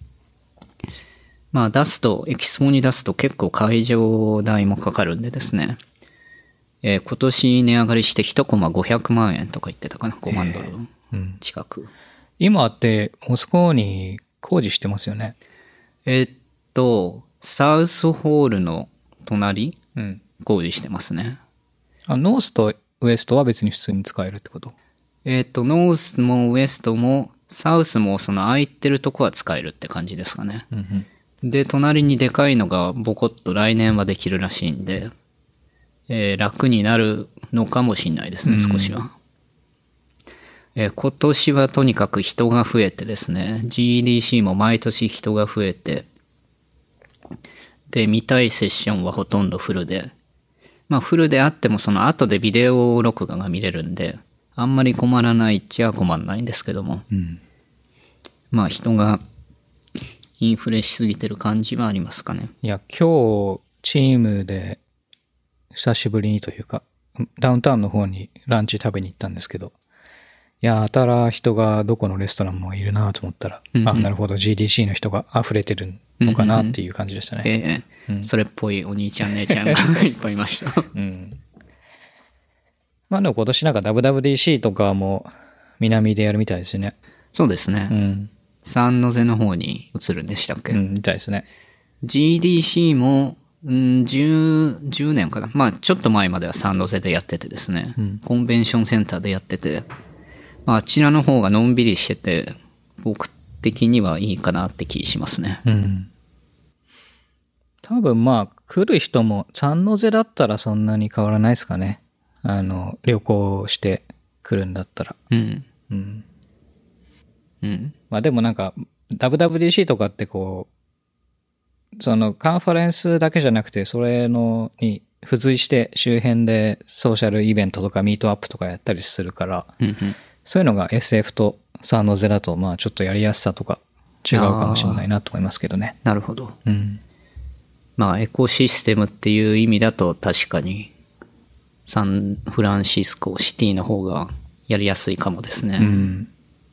まあ出すと、エキスポに出すと結構会場代もかかるんでですね。えー、今年値上がりしていちコマごひゃくまんえんとか言ってたかな。ごまんドル近く。えーうん、 今ってモスクワに工事してますよね。 えー、っと、サウスホールの隣、うん、工事してますね。 あ、ノースとウエストは別に普通に使えるってこと？ えー、っと、ノースもウエストもサウスもその空いてるとこは使えるって感じですかね。うんうん、で、隣にでかいのがボコッと来年はできるらしいんで、えー、楽になるのかもしれないですね、少しは。うんえー、今年はとにかく人が増えてですね、ジーディーシー も毎年人が増えて、で、見たいセッションはほとんどフルで、まあフルであってもその後でビデオ録画が見れるんで、あんまり困らないっちゃ困らないんですけども、うん、まあ人がインフレしすぎてる感じはありますかね。 いや、今日チームで久しぶりにというか、ダウンタウンの方にランチ食べに行ったんですけど、いや、あたら人がどこのレストランもいるなと思ったら、うんうん、あ、なるほど、ジーディーシー の人が溢れてるのかなっていう感じでしたね。 うんうんええうん、それっぽいお兄ちゃん姉ちゃんがいっぱいいました。うん、 まあでも今年なんか ダブリューダブリューディーシー とかも南でやるみたいですね。 そうですね。うん、サンノゼの方に移るんでしたっけ？ うん、みたいですね。 ジーディーシー も、うん、じゅう、じゅうねんかな。まあちょっと前まではサンノゼでやっててですね、うん、コンベンションセンターでやってて、まあ、あちらの方がのんびりしてて、僕的にはいいかなって気しますね。うん。 多分まあ、来る人も、サンノゼだったらそんなに変わらないですかね。あの、旅行して来るんだったら。うん。うん。うん。まあでもなんか、ダブリューダブリューディーシー とかってこう、そのカンファレンスだけじゃなくて、それのに付随して周辺でソーシャルイベントとかミートアップとかやったりするから、うんうんそういうのが エスエフ とサンノゼだと、まあちょっとやりやすさとか違うかもしれないなと思いますけどね。 なるほど。うん。まあエコシステムっていう意味だと確かにサンフランシスコシティの方がやりやすいかもですね。うん。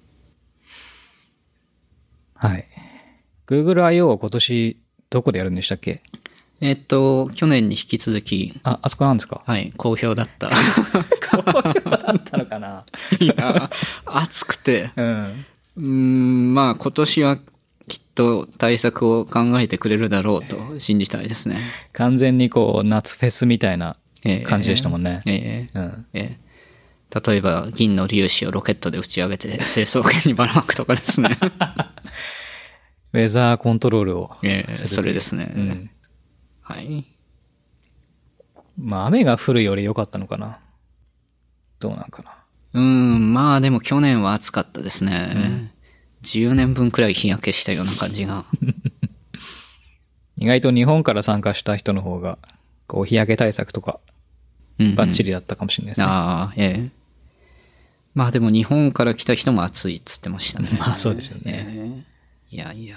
はい。Google アイオー は今年どこでやるんでしたっけ？ えっと、去年に引き続き。 あ、あそこなんですか？ はい、好評だった。 好評だったのかな？ いや、暑くて。うん。うーん、まあ今年はきっと対策を考えてくれるだろうと信じたいですね。 完全にこう、夏フェスみたいな感じでしたもんね。えええーうんえー、例えば、銀の粒子をロケットで打ち上げて成層圏にばらまくとかですね。 ウェザーコントロールをする。 えー、それですね。うんはい。 まあ雨が降るより良かったのかな。どうなんかな。 うーん、まあでも去年は暑かったですね。うん、じゅうねんぶんくらい日焼けしたような感じが。 意外と日本から参加した人の方が、こう日焼け対策とか、バッチリだったかもしれないですね。うんうん、 ああ、ええ。まあでも日本から来た人も暑いっつってましたね。 まあそうですよね。 えー、いやいや。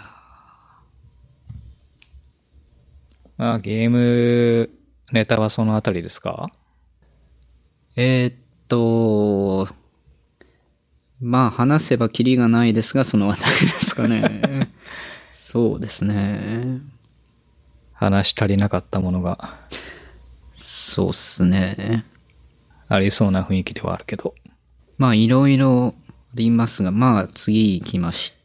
まあ、ゲームネタはそのあたりですか？ えー、っと、まあ話せばキリがないですが、そのあたりですかね。そうですね。 話し足りなかったものが。 そうっすね。 ありそうな雰囲気ではあるけど。 まあいろいろありますが、まあ次行きまして。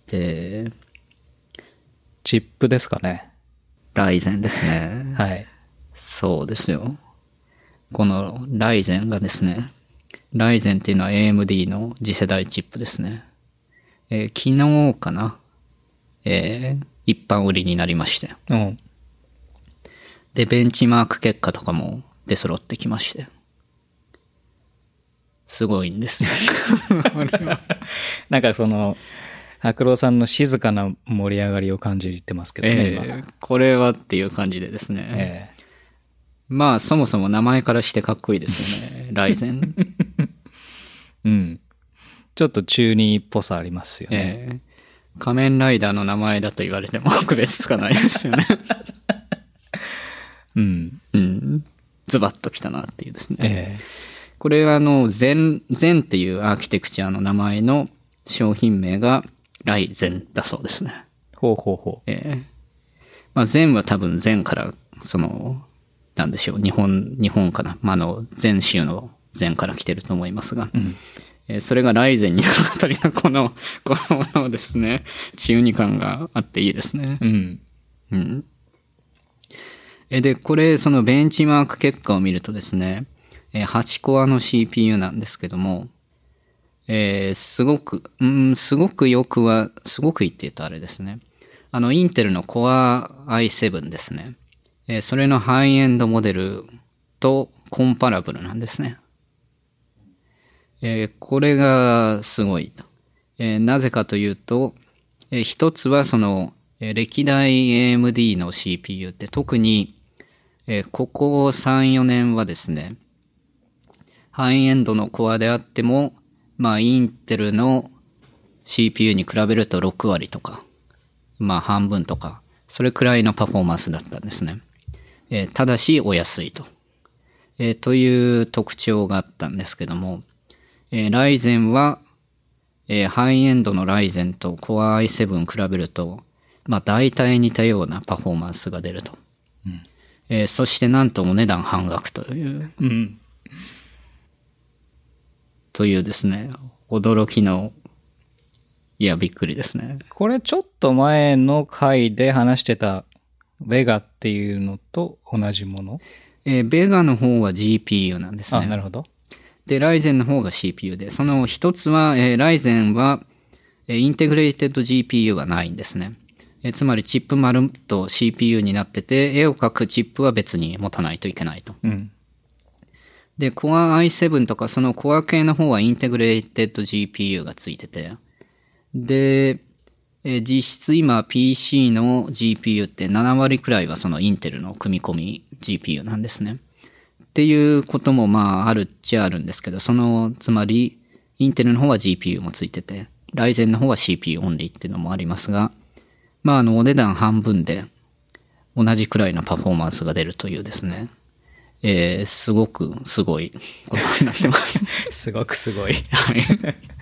チップですかね。 ライゼンですね。 はい。 そうですよ。このライゼンがですね、ライゼンっていうのは エーエムディー の次世代チップですね。えー、昨日かな、えー、一般売りになりまして。うん。で、ベンチマーク結果とかも出揃ってきまして。すごいんですよ。 なんかその、白郎さんの静かな盛り上がりを感じてますけどね、 えー、これはっていう感じでですね。えー、まあ、そもそも名前からしてかっこいいですよね。ライゼン。 うん。ちょっと中二っぽさありますよね。 えー、仮面ライダーの名前だと言われても区別つかないですよね。うん。うん。ズバッときたなっていうですね。えー、 これはあの、Zen、Zen っていうアーキテクチャの名前の商品名がライゼンだそうですね。 ほうほうほう。 えー、まあ、Zen は多分 Zen から、その、なんでしょう、日本、日本かな。まあ、あの、Zen 州の Zen から来てると思いますが、うんえー、それがライゼンになるあたりのこの、このものをですね、中二感があっていいですね。 うん。 うん。で、これ、そのベンチマーク結果を見るとですね、はちコアの シーピーユー なんですけども、えー、すごく、うん、すごくよくは、すごく言って言うとあれですね。あの、インテルの Core アイセブン ですね。えー、それのハイエンドモデルとコンパラブルなんですね。えー、これがすごいと。えー、なぜかというと、えー、一つはその、えー、歴代 エーエムディー の シーピーユー って特に、えー、ここさん、よねんはですね、ハイエンドのコアであっても、まあ、インテルの シーピーユー に比べるとろくわりとか、まあ、半分とか、それくらいのパフォーマンスだったんですね。えー、ただし、お安いと、えー。という特徴があったんですけども、えー、ライゼンは、えー、ハイエンドのライゼンと Core アイセブン 比べると、まあ、大体似たようなパフォーマンスが出ると。うんえー、そしてなんとお値段半額という。うんというですね、驚きの、いや、びっくりですね。 これちょっと前の回で話してたベガっていうのと同じもの？ えー、ベガの方は ジーピーユー なんですね。 あ、なるほど。 で、ライゼンの方が シーピーユー で、その一つは、えー、ライゼンは、えー、インテグレーテッド ジーピーユー がないんですね。えー、つまりチップ丸っと シーピーユー になってて、絵を描くチップは別に持たないといけないと。うんで、Core アイセブン とかその Core 系の方はインテグレーテッド ジーピーユー がついてて、で、え実質今 ピーシー の ジーピーユー ってななわりくらいはそのインテルの組み込み ジーピーユー なんですね。っていうこともまああるっちゃあるんですけど、その、つまりインテルの方は ジーピーユー もついてて、ライゼンの方は シーピーユー オンリーっていうのもありますが、まああのお値段半分で同じくらいのパフォーマンスが出るというですね、えー、すごくすごいことになってます。 すごくすごい。 はい。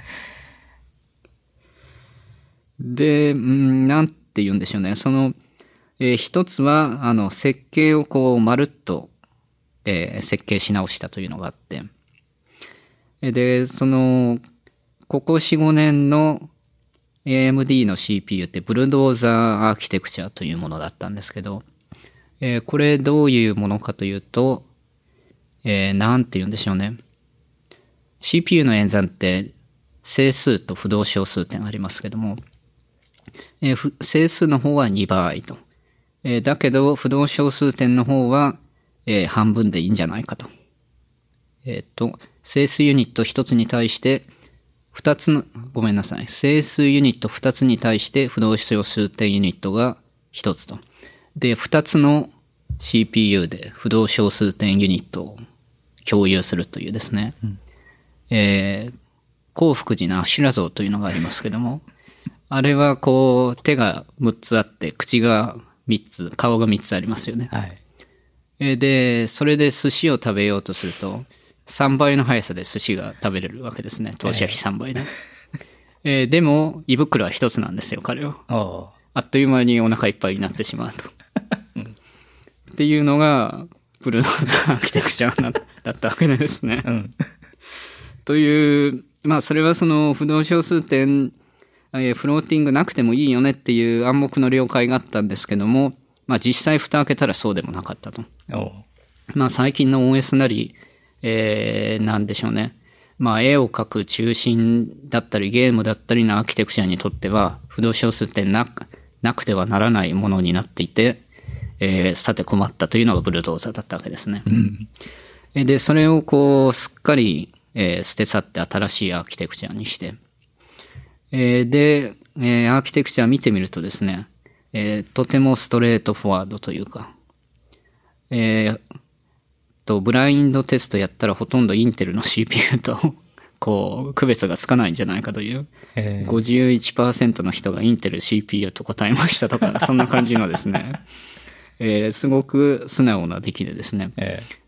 で、んなんて言うんでしょうね。その、えー、一つは、あの、設計をこう、まるっと、えー、設計し直したというのがあって。で、その、ここよん、ごねんの エーエムディー の シーピーユー ってブルドーザーアーキテクチャというものだったんですけど、えー、これどういうものかというと、えー、なんて言うんでしょうね。シーピーユー の演算って整数と不動小数点ありますけども、えー、整数の方はにばいと。えー、だけど不動小数点の方は、えー、半分でいいんじゃないかと。えっと、整数ユニットひとつに対してふたつの、ごめんなさい。整数ユニットふたつに対して不動小数点ユニットがひとつと。で、ふたつの シーピーユー で不動小数点ユニットを共有するというですね、うんえー、興福寺のアシュラ像というのがありますけども、あれはこう手がむっつあって口がみっつ、顔がみっつありますよね。はい、えー、で、それで寿司を食べようとするとさんばいの速さで寿司が食べれるわけですね。投資費さんばいで。えー、でも胃袋はひとつなんですよ、彼は。あっという間にお腹いっぱいになってしまうと。っていうのがブルドーザーアーキテクチャだったわけですね。うん、というまあそれはその不動小数点、えー、フローティングなくてもいいよねっていう暗黙の了解があったんですけども、まあ実際蓋開けたらそうでもなかったと。まあ最近の オーエス なり、えー、なんでしょうね。まあ絵を描く中心だったりゲームだったりのアーキテクチャにとっては不動小数点ななくてはならないものになっていて、えー、さて困ったというのがブルドーザーだったわけですね。うん、で、それをこう、すっかり、えー、捨て去って新しいアーキテクチャにして、えー、で、えー、アーキテクチャ見てみるとですね、えー、とてもストレートフォワードというか、えー、と、ブラインドテストやったらほとんどインテルの シーピーユー と、こう、区別がつかないんじゃないかという、ごじゅういちパーセント の人がインテル シーピーユー と答えましたとか、そんな感じのですね、えー、すごく素直な出来でですね、えー、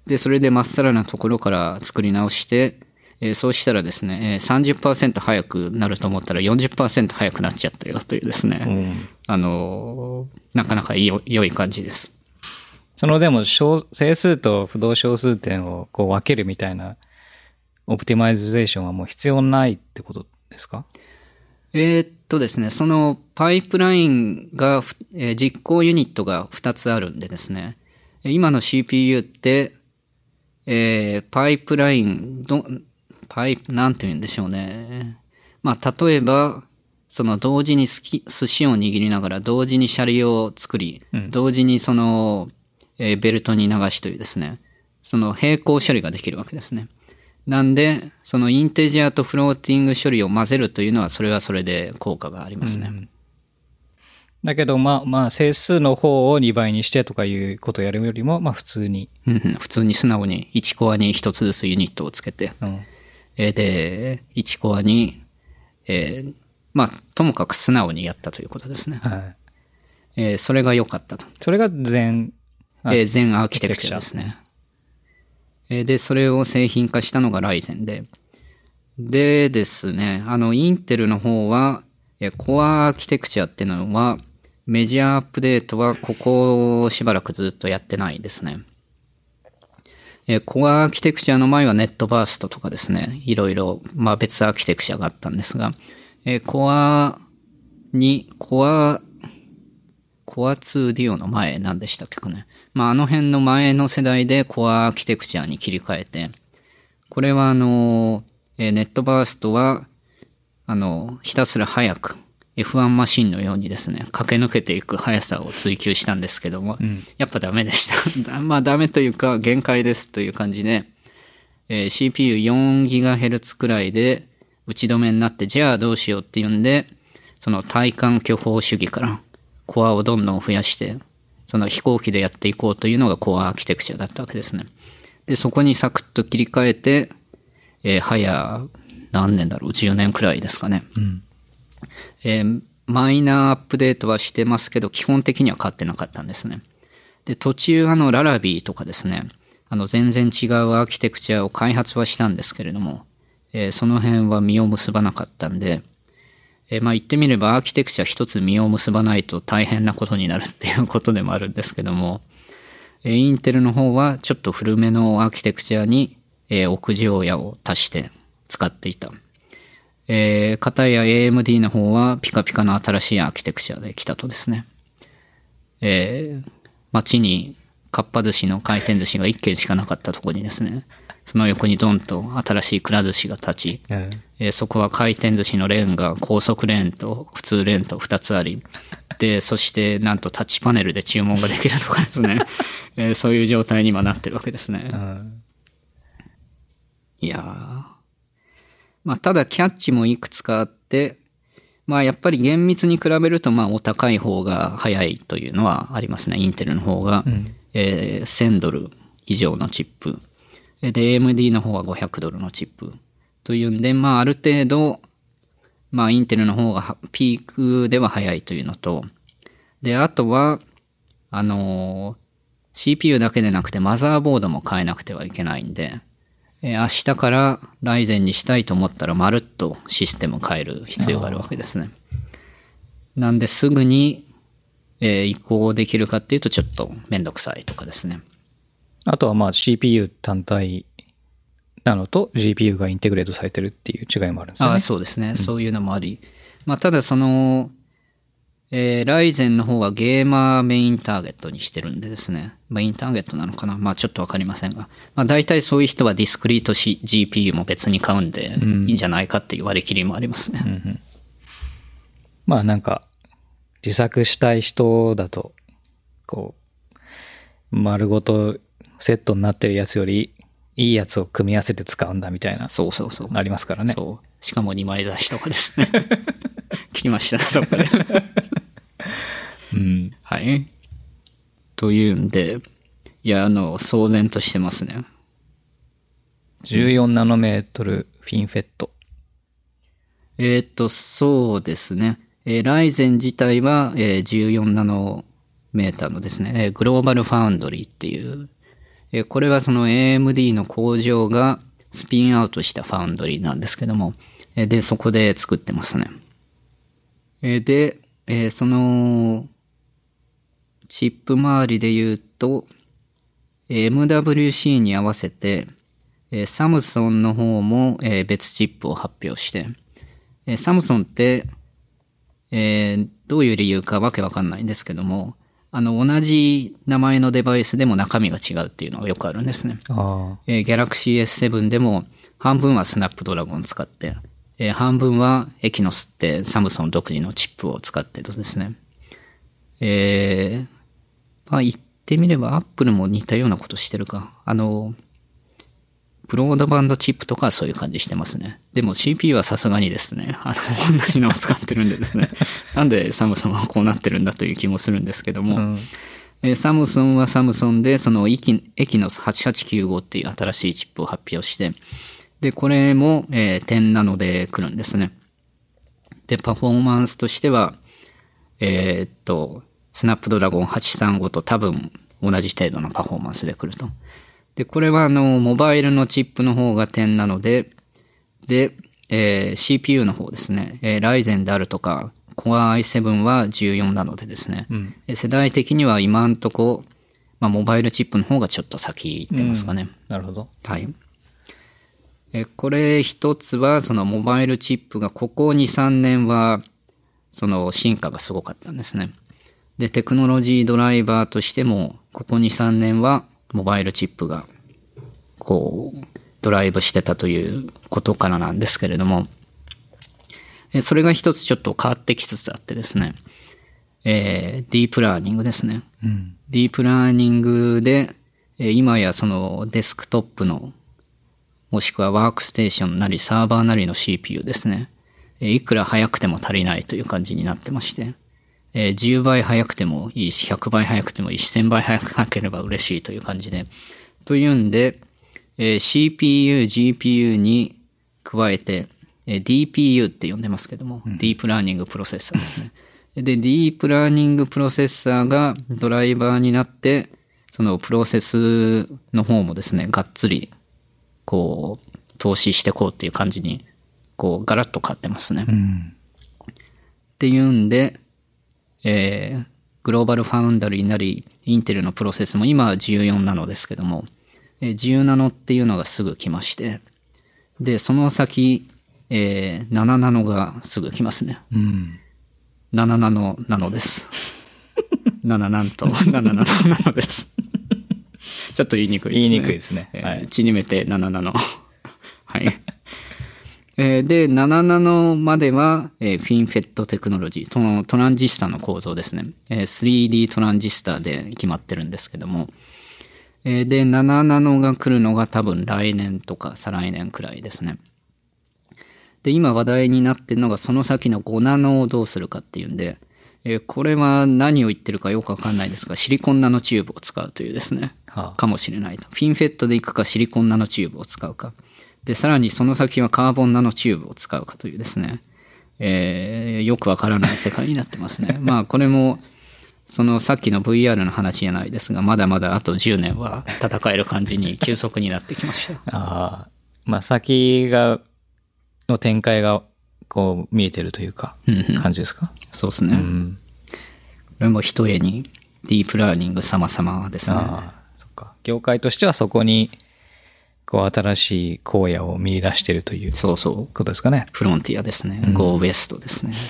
で、それでまっさらなところから作り直して、えー、そうしたらですね、えー、さんじゅっパーセント 早くなると思ったら よんじゅっパーセント 早くなっちゃったよというですね、うん、あのー、なかなかいい良い感じです。 そのでも小整数と不動小数点をこう分けるみたいなオプティマイゼーションはもう必要ないってことですか？ えー、っとですね、そのパイプラインが、えー、実行ユニットがふたつあるんでですね、今の シーピーユー って、えー、パイプラインの、パイプ、なんて言うんでしょうね。まあ、例えば、その同時にすき寿司を握りながら同時にシャリを作り、うん、同時にその、えー、ベルトに流しというですね、その並行処理ができるわけですね。なんで、そのインテジャーとフローティング処理を混ぜるというのは、それはそれで効果がありますね。うん、 だけど、まあ、まあ、整数の方をにばいにしてとかいうことをやるよりも、まあ、普通に。 うん、普通に素直にいちコアにひとつずつユニットをつけて、うん、で、いちコアに、えー、まあ、ともかく素直にやったということですね。はい、えー、それが良かったと。 それが全、 えー、全アーキテクチャですね。で、それを製品化したのがライゼンで。でですね、あの、インテルの方は、コアアーキテクチャっていうのは、メジャーアップデートはここしばらくずっとやってないですね。コアアーキテクチャの前はネットバーストとかですね、いろいろ、まあ別アーキテクチャがあったんですが、コアに、コア、コアツーディオの前何でしたっけかね。まあ、あの辺の前の世代でコアアーキテクチャに切り替えて、これはあの、ネットバーストは、あの、ひたすら早く、エフワン マシンのようにですね、駆け抜けていく速さを追求したんですけども、うん、やっぱダメでした。まあダメというか限界ですという感じで、えー、シーピーユーよんギガヘルツ くらいで打ち止めになって、じゃあどうしようっていうんで、その体感巨峰主義からコアをどんどん増やして、その飛行機でやっていこうというのがコアアーキテクチャだったわけですね。で、そこにサクッと切り替えて、えー、早何年だろう、じゅうねんくらいですかね。うんえー、マイナーアップデートはしてますけど、基本的には変わってなかったんですね。で、途中あのララビーとかですね、あの全然違うアーキテクチャを開発はしたんですけれども、えー、その辺は実を結ばなかったんで、えー、まあ言ってみればアーキテクチャ一つ実を結ばないと大変なことになるっていうことでもあるんですけども、えー、インテルの方はちょっと古めのアーキテクチャに、えー、屋上屋を足して使っていた。えー、片や エーエムディー の方はピカピカの新しいアーキテクチャで来たとですね。えー、街にかっぱ寿司の回転寿司がいっけんしかなかったところにですね、その横にドンと新しいくら寿司が立ち、うんえー、そこは回転寿司のレーンが高速レーンと普通レーンとふたつあり、で、そしてなんとタッチパネルで注文ができるとかですね、えー、そういう状態に今なってるわけですね。うん、いやー。まあ、ただキャッチもいくつかあって、まあやっぱり厳密に比べるとまあお高い方が早いというのはありますね。インテルの方が、うんえー、せんドル以上のチップ。で、エーエムディー の方はごひゃくドルのチップ。というんで、まあある程度、まあインテルの方がピークでは早いというのと、で、あとは、あのー、シーピーユー だけでなくてマザーボードも変えなくてはいけないんで、えー、明日からライゼンにしたいと思ったらまるっとシステム変える必要があるわけですね。なんですぐに、えー、移行できるかっていうとちょっとめんどくさいとかですね。 あとはまあ シーピーユー 単体なのと ジーピーユー がインテグレートされてるっていう違いもあるんですよね。 あ、そうですね、うん。そういうのもあり。まあただその、えー、ライゼンの方はゲーマーメインターゲットにしてるんでですね。メインターゲットなのかなまあちょっとわかりませんが。まあ大体そういう人はディスクリート ジーピーユー も別に買うんでいいんじゃないかっていう割り切りもありますね。うんうんうん、 まあなんか自作したい人だと、こう、丸ごとセットになってるやつよりいいやつを組み合わせて使うんだみたいな。 そうそうそう。 ありますからね。 そう。しかもにまい出しとかですね。聞きましたね、どっかで。うん。はい。というんで、いや、あの、騒然としてますね。 じゅうよんナノメートルフィンフェット。 えっと、そうですね。えー、ライゼン自体は、えー、じゅうよんナノメーターのですね、えー、グローバルファウンドリーっていう、 えーこれはその エーエムディー の工場がスピンアウトしたファウンドリーなんですけども、えーで、そこで作ってますね。えーで、えーその、チップ周りで言うと、エムダブリューシー に合わせて、えーサムソンの方も、えー別チップを発表して、えーサムソンって、えーどういう理由かわけわかんないんですけども、あの、同じ名前のデバイスでも中身が違うっていうのがよくあるんですね。 ああ。 えー、Galaxy エスセブン でも半分はスナップドラゴンを使って、えー半分はエキノスってサムソン独自のチップを使ってとですね。えー、まあ言ってみればアップルも似たようなことしてるか。あの、ブロードバンドチップとかはそういう感じしてますね。でも シーピーユー はさすがにですね、あの、同じのを使ってるんでですね。なんでサムソンはこうなってるんだという気もするんですけども、 うん。 えーサムソンはサムソンで、そのエキエキノスはちはちきゅうごっていう新しいチップを発表して、で、これも、えー、じゅうナノで来るんですね。で、パフォーマンスとしては、えーっと、スナップドラゴンはちさんごと多分同じ程度のパフォーマンスで来ると。で、これはあの、モバイルのチップの方がじゅうナノで、で、えー シーピーユー の方ですね、えー、ライゼンであるとか、Core アイセブン はじゅうよんナノでですね、 うん。 えー世代的には今んとこ、まあ、モバイルチップの方がちょっと先行ってますかね。 なるほど。 はい。えーこれ一つは、そのモバイルチップがここに、さんねんは、その進化がすごかったんですね。で、テクノロジードライバーとしても、ここに、さんねんはモバイルチップが、こう、ドライブしてたということからなんですけれども、えそれが一つちょっと変わってきつつあってですね、えーディープラーニングですね。 うん。 ディープラーニングで、えー今やそのデスクトップの、もしくはワークステーションなりサーバーなりの シーピーユー ですね。えーいくら速くても足りないという感じになってまして、えーじゅうばい速くてもいいし、ひゃくばい速くてもいいし、せんばい速ければ嬉しいという感じで。というんで、えー シーピーユー、ジーピーユー に加えて、えー ディーピーユー って呼んでますけども、ディープラーニングプロセッサーですね。で、ディープラーニングプロセッサーがドライバーになって、そのプロセスの方もですね、がっつり、こう、投資していこうっていう感じに、こう、ガラッと変わってますね。 うん。 っていうんで、えー、グローバルファウンダリーなり、インテルのプロセスも今はじゅうよんナノですけども、えー、じゅうナノっていうのがすぐ来まして、で、その先、えー、ななナノがすぐ来ますね。 うん。 ななナノナノです。なななんとななナノナノです。ちょっと言いにくいですね。 言いにくいですね。 えーはい。 縮めてななナノ。はい。えーで、ななナノまでは、えー、フィンフェットテクノロジー、そのトランジスタの構造ですね。えー スリーディー トランジスタで決まってるんですけども。えーで、ななナノが来るのが多分来年とか再来年くらいですね。で、今話題になってるのがその先のごナノをどうするかっていうんで、えーこれは何を言ってるかよくわかんないですが、シリコンナノチューブを使うというですね。 はあ。 かもしれないと。フィンフェットでいくかシリコンナノチューブを使うか。で、さらにその先はカーボンナノチューブを使うかというですね。えーよくわからない世界になってますね。まあこれも、そのさっきの ブイアール の話じゃないですが、まだまだあとじゅうねんは戦える感じに急速になってきました。 ああ。まあ先が、の展開が、こう見えてるというか、 うんうん感じですか。 そうですね。 うん。 これも一重にディープラーニング様々ですね。 ああ、そっか。業界としてはそこに、こう新しい荒野を見出してるというそうそう。 ことですかね。 フロンティアですね。 うん Go West ですね。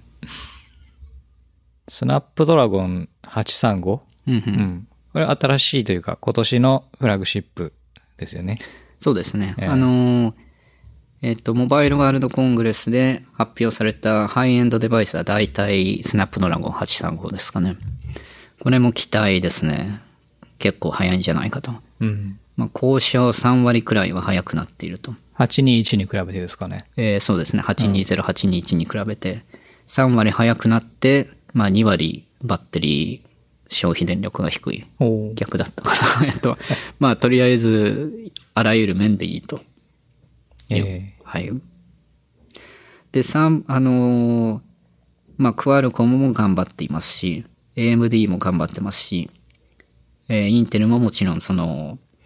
スナップドラゴンはちさんご。 うんううんん。これ新しいというか、今年のフラグシップですよね。 そうですね。 ええあのー、えっと、モバイルワールドコングレスで発表されたハイエンドデバイスは大体スナップドラゴンはちさんごですかね。これも期待ですね。結構早いんじゃないかと。 うん。 まあ、交渉さん割くらいは早くなっていると。 はちにじゅういちに比べてですかね。 えーそうですね。はちにーぜろ、はちにーいちに比べてさん割早くなって、まあに割バッテリー消費電力が低い。 おお。 逆だったかな。えっと、まあとりあえずあらゆる面でいいと。 えはい。で、三あのーまあ、クワルコムも頑張っていますし、エーエムディー も頑張ってますし、えーインテルももちろんその、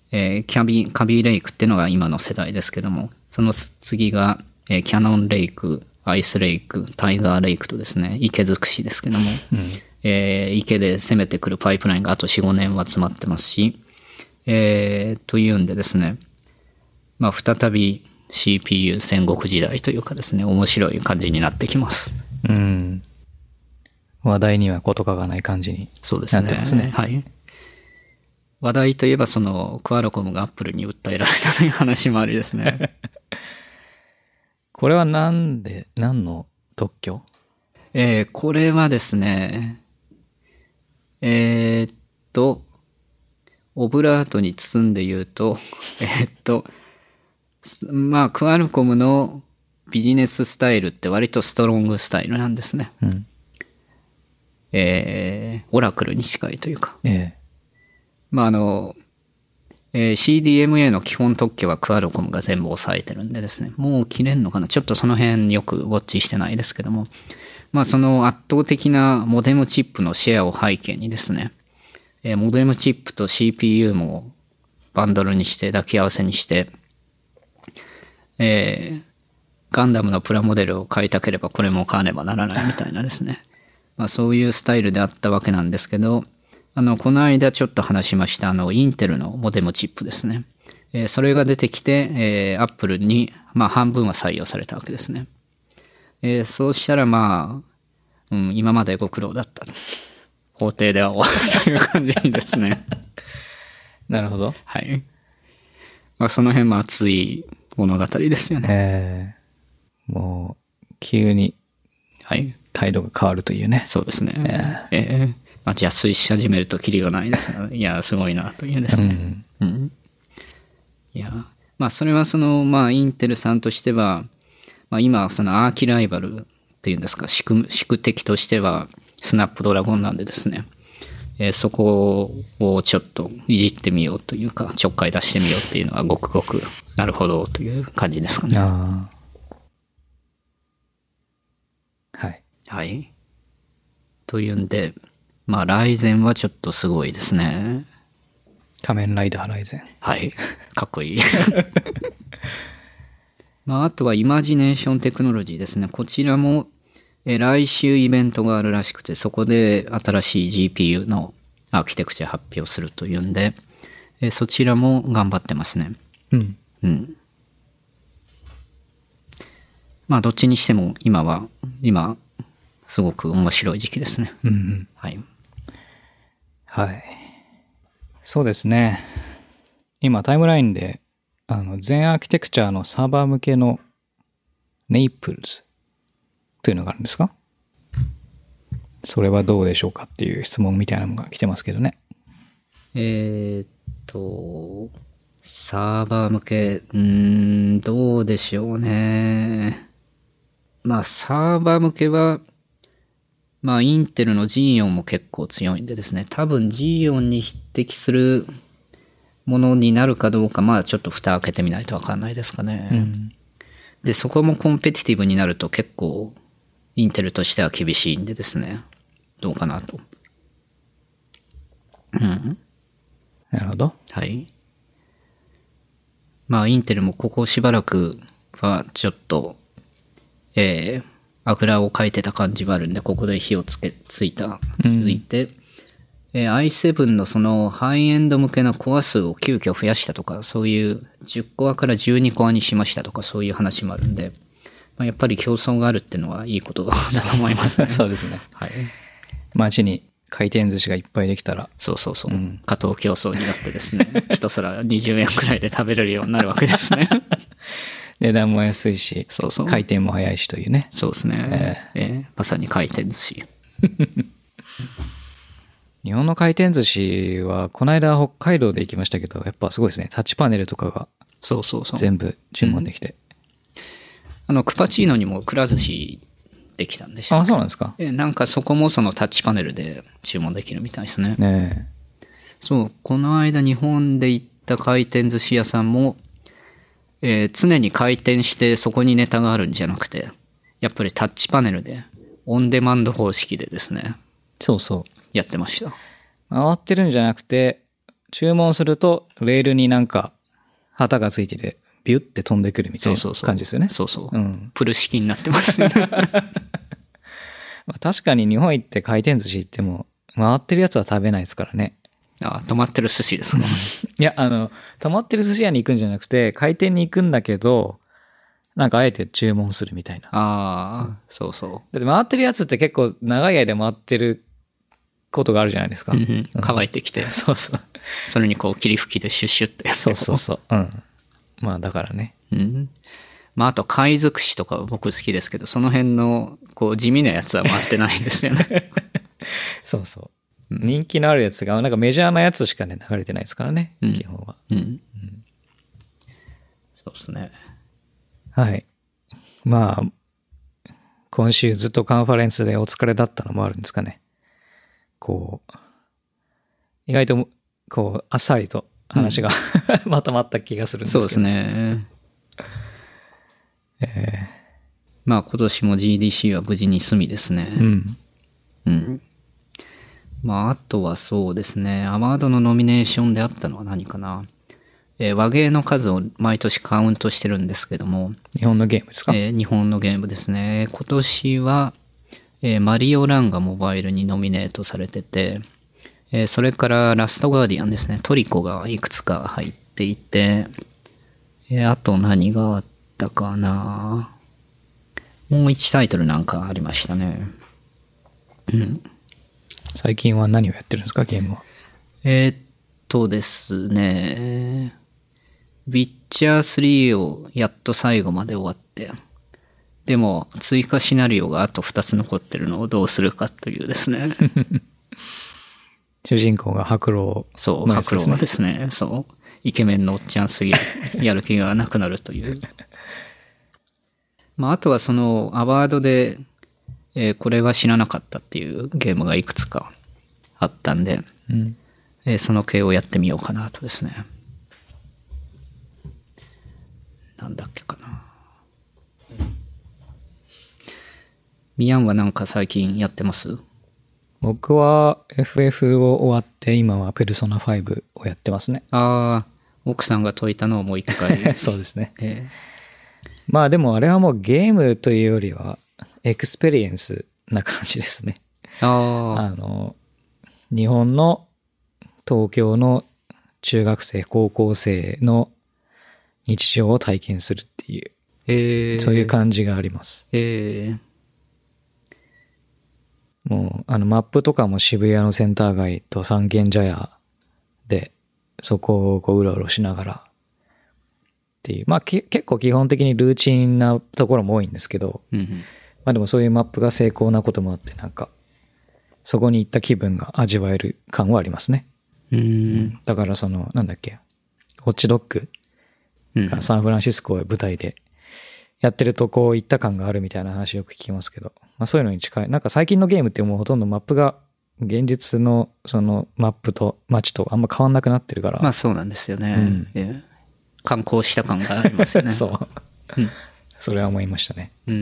えーキャビ、カビーレイクっていうのが今の世代ですけども、その次が、えーキャノンレイク、アイスレイク、タイガーレイクとですね、池尽くしですけども、 うんえー池で攻めてくるパイプラインがあとよん、ごねんは詰まってますし、えーというんでですね、まあ、再び シーピーユー 戦国時代というかですね、面白い感じになってきます。 うん。話題には事欠かない感じにそうですね。 なってますね。 はい。話題といえば、その、クアラコムがアップルに訴えられたという話もありですね。 これはなんで、何の特許？ えーこれはですね、えーっと、オブラートに包んで言うと、えーっと、すまあ、クアルコムのビジネススタイルって割とストロングスタイルなんですね。 うん。 えーオラクルに近いというか。 ええ。 まあ、あの、えー シーディーエムエー の基本特許はクアルコムが全部抑えてるんでですね、もう切れんのかな、ちょっとその辺よくウォッチしてないですけども、まあその圧倒的なモデムチップのシェアを背景にですね、えーモデムチップと シーピーユー もバンドルにして抱き合わせにして、えーガンダムのプラモデルを買いたければこれも買わねばならないみたいなですね、まあそういうスタイルであったわけなんですけど、あの、この間ちょっと話しました、あの、インテルのモデムチップですね。えーそれが出てきて、えー、アップルに、まあ、半分は採用されたわけですね。えーそうしたら、まあ、うん、今までご苦労だったと。法廷では終わるという感じにですね。 なるほど。 はい。まあ、その辺も熱い物語ですよね。 ええ。もう、急にはい。 態度が変わるというね。 そうですね。えーまあ、邪推し始めるとキリがないですが、いや、すごいなというですね。 うん。 うん。いや、まあ、それはその、まあ、インテルさんとしては、まあ、今、そのアーキライバルっていうんですか、宿、宿敵としては、スナップドラゴンなんでですね、えーそこをちょっといじってみようというか、ちょっかい出してみようっていうのは、ごくごく、なるほどという感じですかね。 ああ。はい。 はい。というんで、まあ、ライゼンはちょっとすごいですね。 仮面ライダーライゼン。 はい。かっこいい。まあ、あとはイマジネーションテクノロジーですね。こちらも、え来週イベントがあるらしくて、そこで新しい ジーピーユー のアーキテクチャ発表するというんで、えそちらも頑張ってますね。 うん。 うん。まあ、どっちにしても今は、今、すごく面白い時期ですね。 うんうん。 はい。 はい。そうですね。今、タイムラインで、あの、全アーキテクチャのサーバー向けのネイプルズというのがあるんですか？それはどうでしょうかっていう質問みたいなのが来てますけどね。 えーっと、サーバー向け、うーん、どうでしょうね。まあ、サーバー向けは、まあ、インテルの ジーよん も結構強いんでですね、多分 ジーよん に匹敵するものになるかどうか、まあ、ちょっと蓋開けてみないとわかんないですかね。 うん。 で、そこもコンペティティブになると結構、インテルとしては厳しいんでですね、どうかなと。うん。 なるほど。 はい。まあ、インテルもここしばらくはちょっと、えー、あぐらをかいてた感じはあるんで、ここで火をつけ、ついた、続いて、えー アイセブン のそのハイエンド向けのコア数を急遽増やしたとか、そういうじゅっコアからじゅうにコアにしましたとか、そういう話もあるんで、まあ、やっぱり競争があるっていうのはいいことだと思いますね。 そうですね。 はい。 街に回転寿司がいっぱいできたら、 そうそうそう。加藤競争になってですね、一皿にじゅうえんくらいで食べれるようになるわけですね。 値段も安いし、 そうそう。 回転も早いしというね。 そうですね。えーまさに回転寿司。 日本の回転寿司は、この間北海道で行きましたけど、やっぱすごいですね。タッチパネルとかがそうそうそう。 全部注文できて。 あの、クパチーノにもくら寿司できたんでしたっけ。 あ、そうなんですか。 えーなんかそこもそのタッチパネルで注文できるみたいですね。 ねそう、この間日本で行った回転寿司屋さんも、えー常に回転してそこにネタがあるんじゃなくて、やっぱりタッチパネルで、オンデマンド方式でですね、 え。そうそう。 やってました。 回ってるんじゃなくて、 注文すると、レールになんか、旗がついてて、ビュって飛んでくるみたいな感じですよね。 そうそう。 うん。 プル式になってますよね。 まあ確かに日本行って回転寿司行っても、回ってるやつは食べないですからね。 あ、止まってる寿司ですか。 いや、あの、止まってる寿司屋に行くんじゃなくて、回転に行くんだけど、なんかあえて注文するみたいな。 ああ、うん、そうそう。 だって回ってるやつって結構長い間回ってることがあるじゃないですか。 うんうん、乾いてきて。 そうそう。 それにこう霧吹きでシュッシュッとやってそうそうそう。うん。まあだからね。 うん。まああと貝尽くしとか僕好きですけど、その辺のこう地味なやつは回ってないんですよね。 そうそう。人気のあるやつが、なんかメジャーなやつしかね、流れてないですからね、うん、基本は。 うん。うん、そうですね。 はい。まあ、今週ずっとカンファレンスでお疲れだったのもあるんですかね。こう、意外と、こう、あっさりと話が、うん、まとまった気がするんですけど。 そうですね。えー、まあ今年も ジーディーシー は無事に済みですね。 うん。 うん。まああとはそうですね、アワードのノミネーションであったのは何かな。えー、和芸の数を毎年カウントしてるんですけども。 日本のゲームですか？ えー、日本のゲームですね。今年は、えー、マリオランがモバイルにノミネートされてて、えー、それからラストガーディアンですね。トリコがいくつか入っていて、えー、あと何があったかな。もう一タイトルなんかありましたね。うん。 最近は何をやってるんですか、ゲームは。 えー、っとですね。ウィッチャースリーをやっと最後まで終わって、でも追加シナリオがあとふたつ残ってるのをどうするかというですね。 主人公が白老、 ね。そう、白老がですね、そう、イケメンのおっちゃんすぎる、やる気がなくなるという。まああとはそのアワードで、えー、これは知らなかったっていうゲームがいくつかあったんで、 うん、 えー、その系をやってみようかなとですね。なんだっけかな。ミヤンはなんか最近やってます？ 僕は エフエフ を終わって今はペルソナファイブをやってますね。 ああ、奥さんが解いたのをもう一回。 そうですね。 えー、 まあでもあれはもうゲームというよりはエクスペリエンスな感じですね。 ああ。 あの、日本の東京の中学生、高校生の日常を体験するっていう、 えー、 そういう感じがあります。 えー、 もうあのマップとかも渋谷のセンター街と三軒茶屋でそこをこううろうろしながらっていう、まあ結構基本的にルーチンなところも多いんですけど、 うんうん、 まあでもそういうマップが成功なこともあってなんかそこに行った気分が味わえる感はありますね。 うん、 だからそのなんだっけ、ホッチドッグがサンフランシスコを舞台でやってるとこう行った感があるみたいな話よく聞きますけど、まあそういうのに近い。なんか最近のゲームってもうほとんどマップが現実のそのマップと街とあんま変わんなくなってるから。 まあそうなんですよね。 うんえー、観光した感がありますよね。 そう、うん。それは思いましたね。 うん。うん、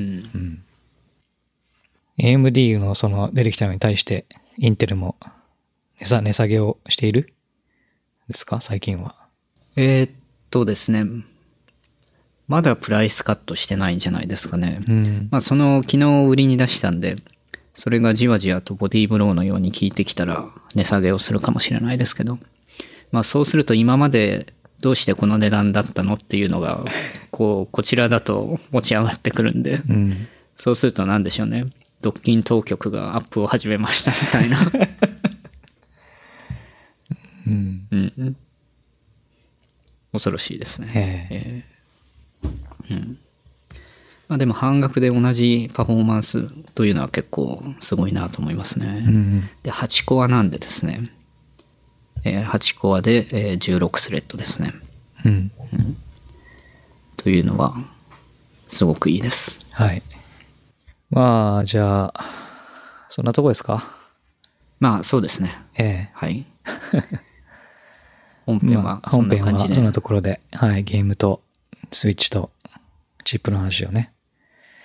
エーエムディー のその出てきたのに対してインテルも値下値下げをしているですか最近は。 えー、っとですね。まだプライスカットしてないんじゃないですかね。 うん、 まあその昨日売りに出したんで、それがじわじわとボディーブローのように効いてきたら値下げをするかもしれないですけど、まあそうすると今までどうしてこの値段だったのっていうのが、こう、こちらだと持ち上がってくるんで、 うん、そうすると何でしょうね。独禁当局がアップを始めましたみたいな。うん、うん。恐ろしいですね。えーうん、まあでも半額で同じパフォーマンスというのは結構すごいなと思いますね。うん、ではちコアなんでですね、えー、はちコアで、えー、じゅうろくスレッドですね、 うんうん、 というのはすごくいいです。 はい。まあじゃあそんなとこですか。 まあそうですね。 ええー、 はい本編はそんな感じで、 まあ、本編はそんなところで、はい、ゲームとスイッチとチップの話をね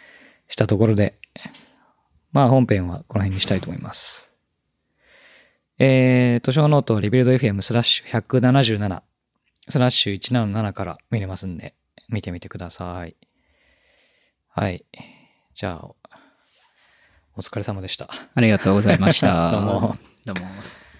したところで、まあ本編はこの辺にしたいと思います。 えー、図書ノートリビルド エフエム スラッシュひゃくななじゅうななスラッシュいちなななから見れますんで、見てみてください。はい。じゃあ、お疲れ様でした。 ありがとうございました。 どうも。 どうも。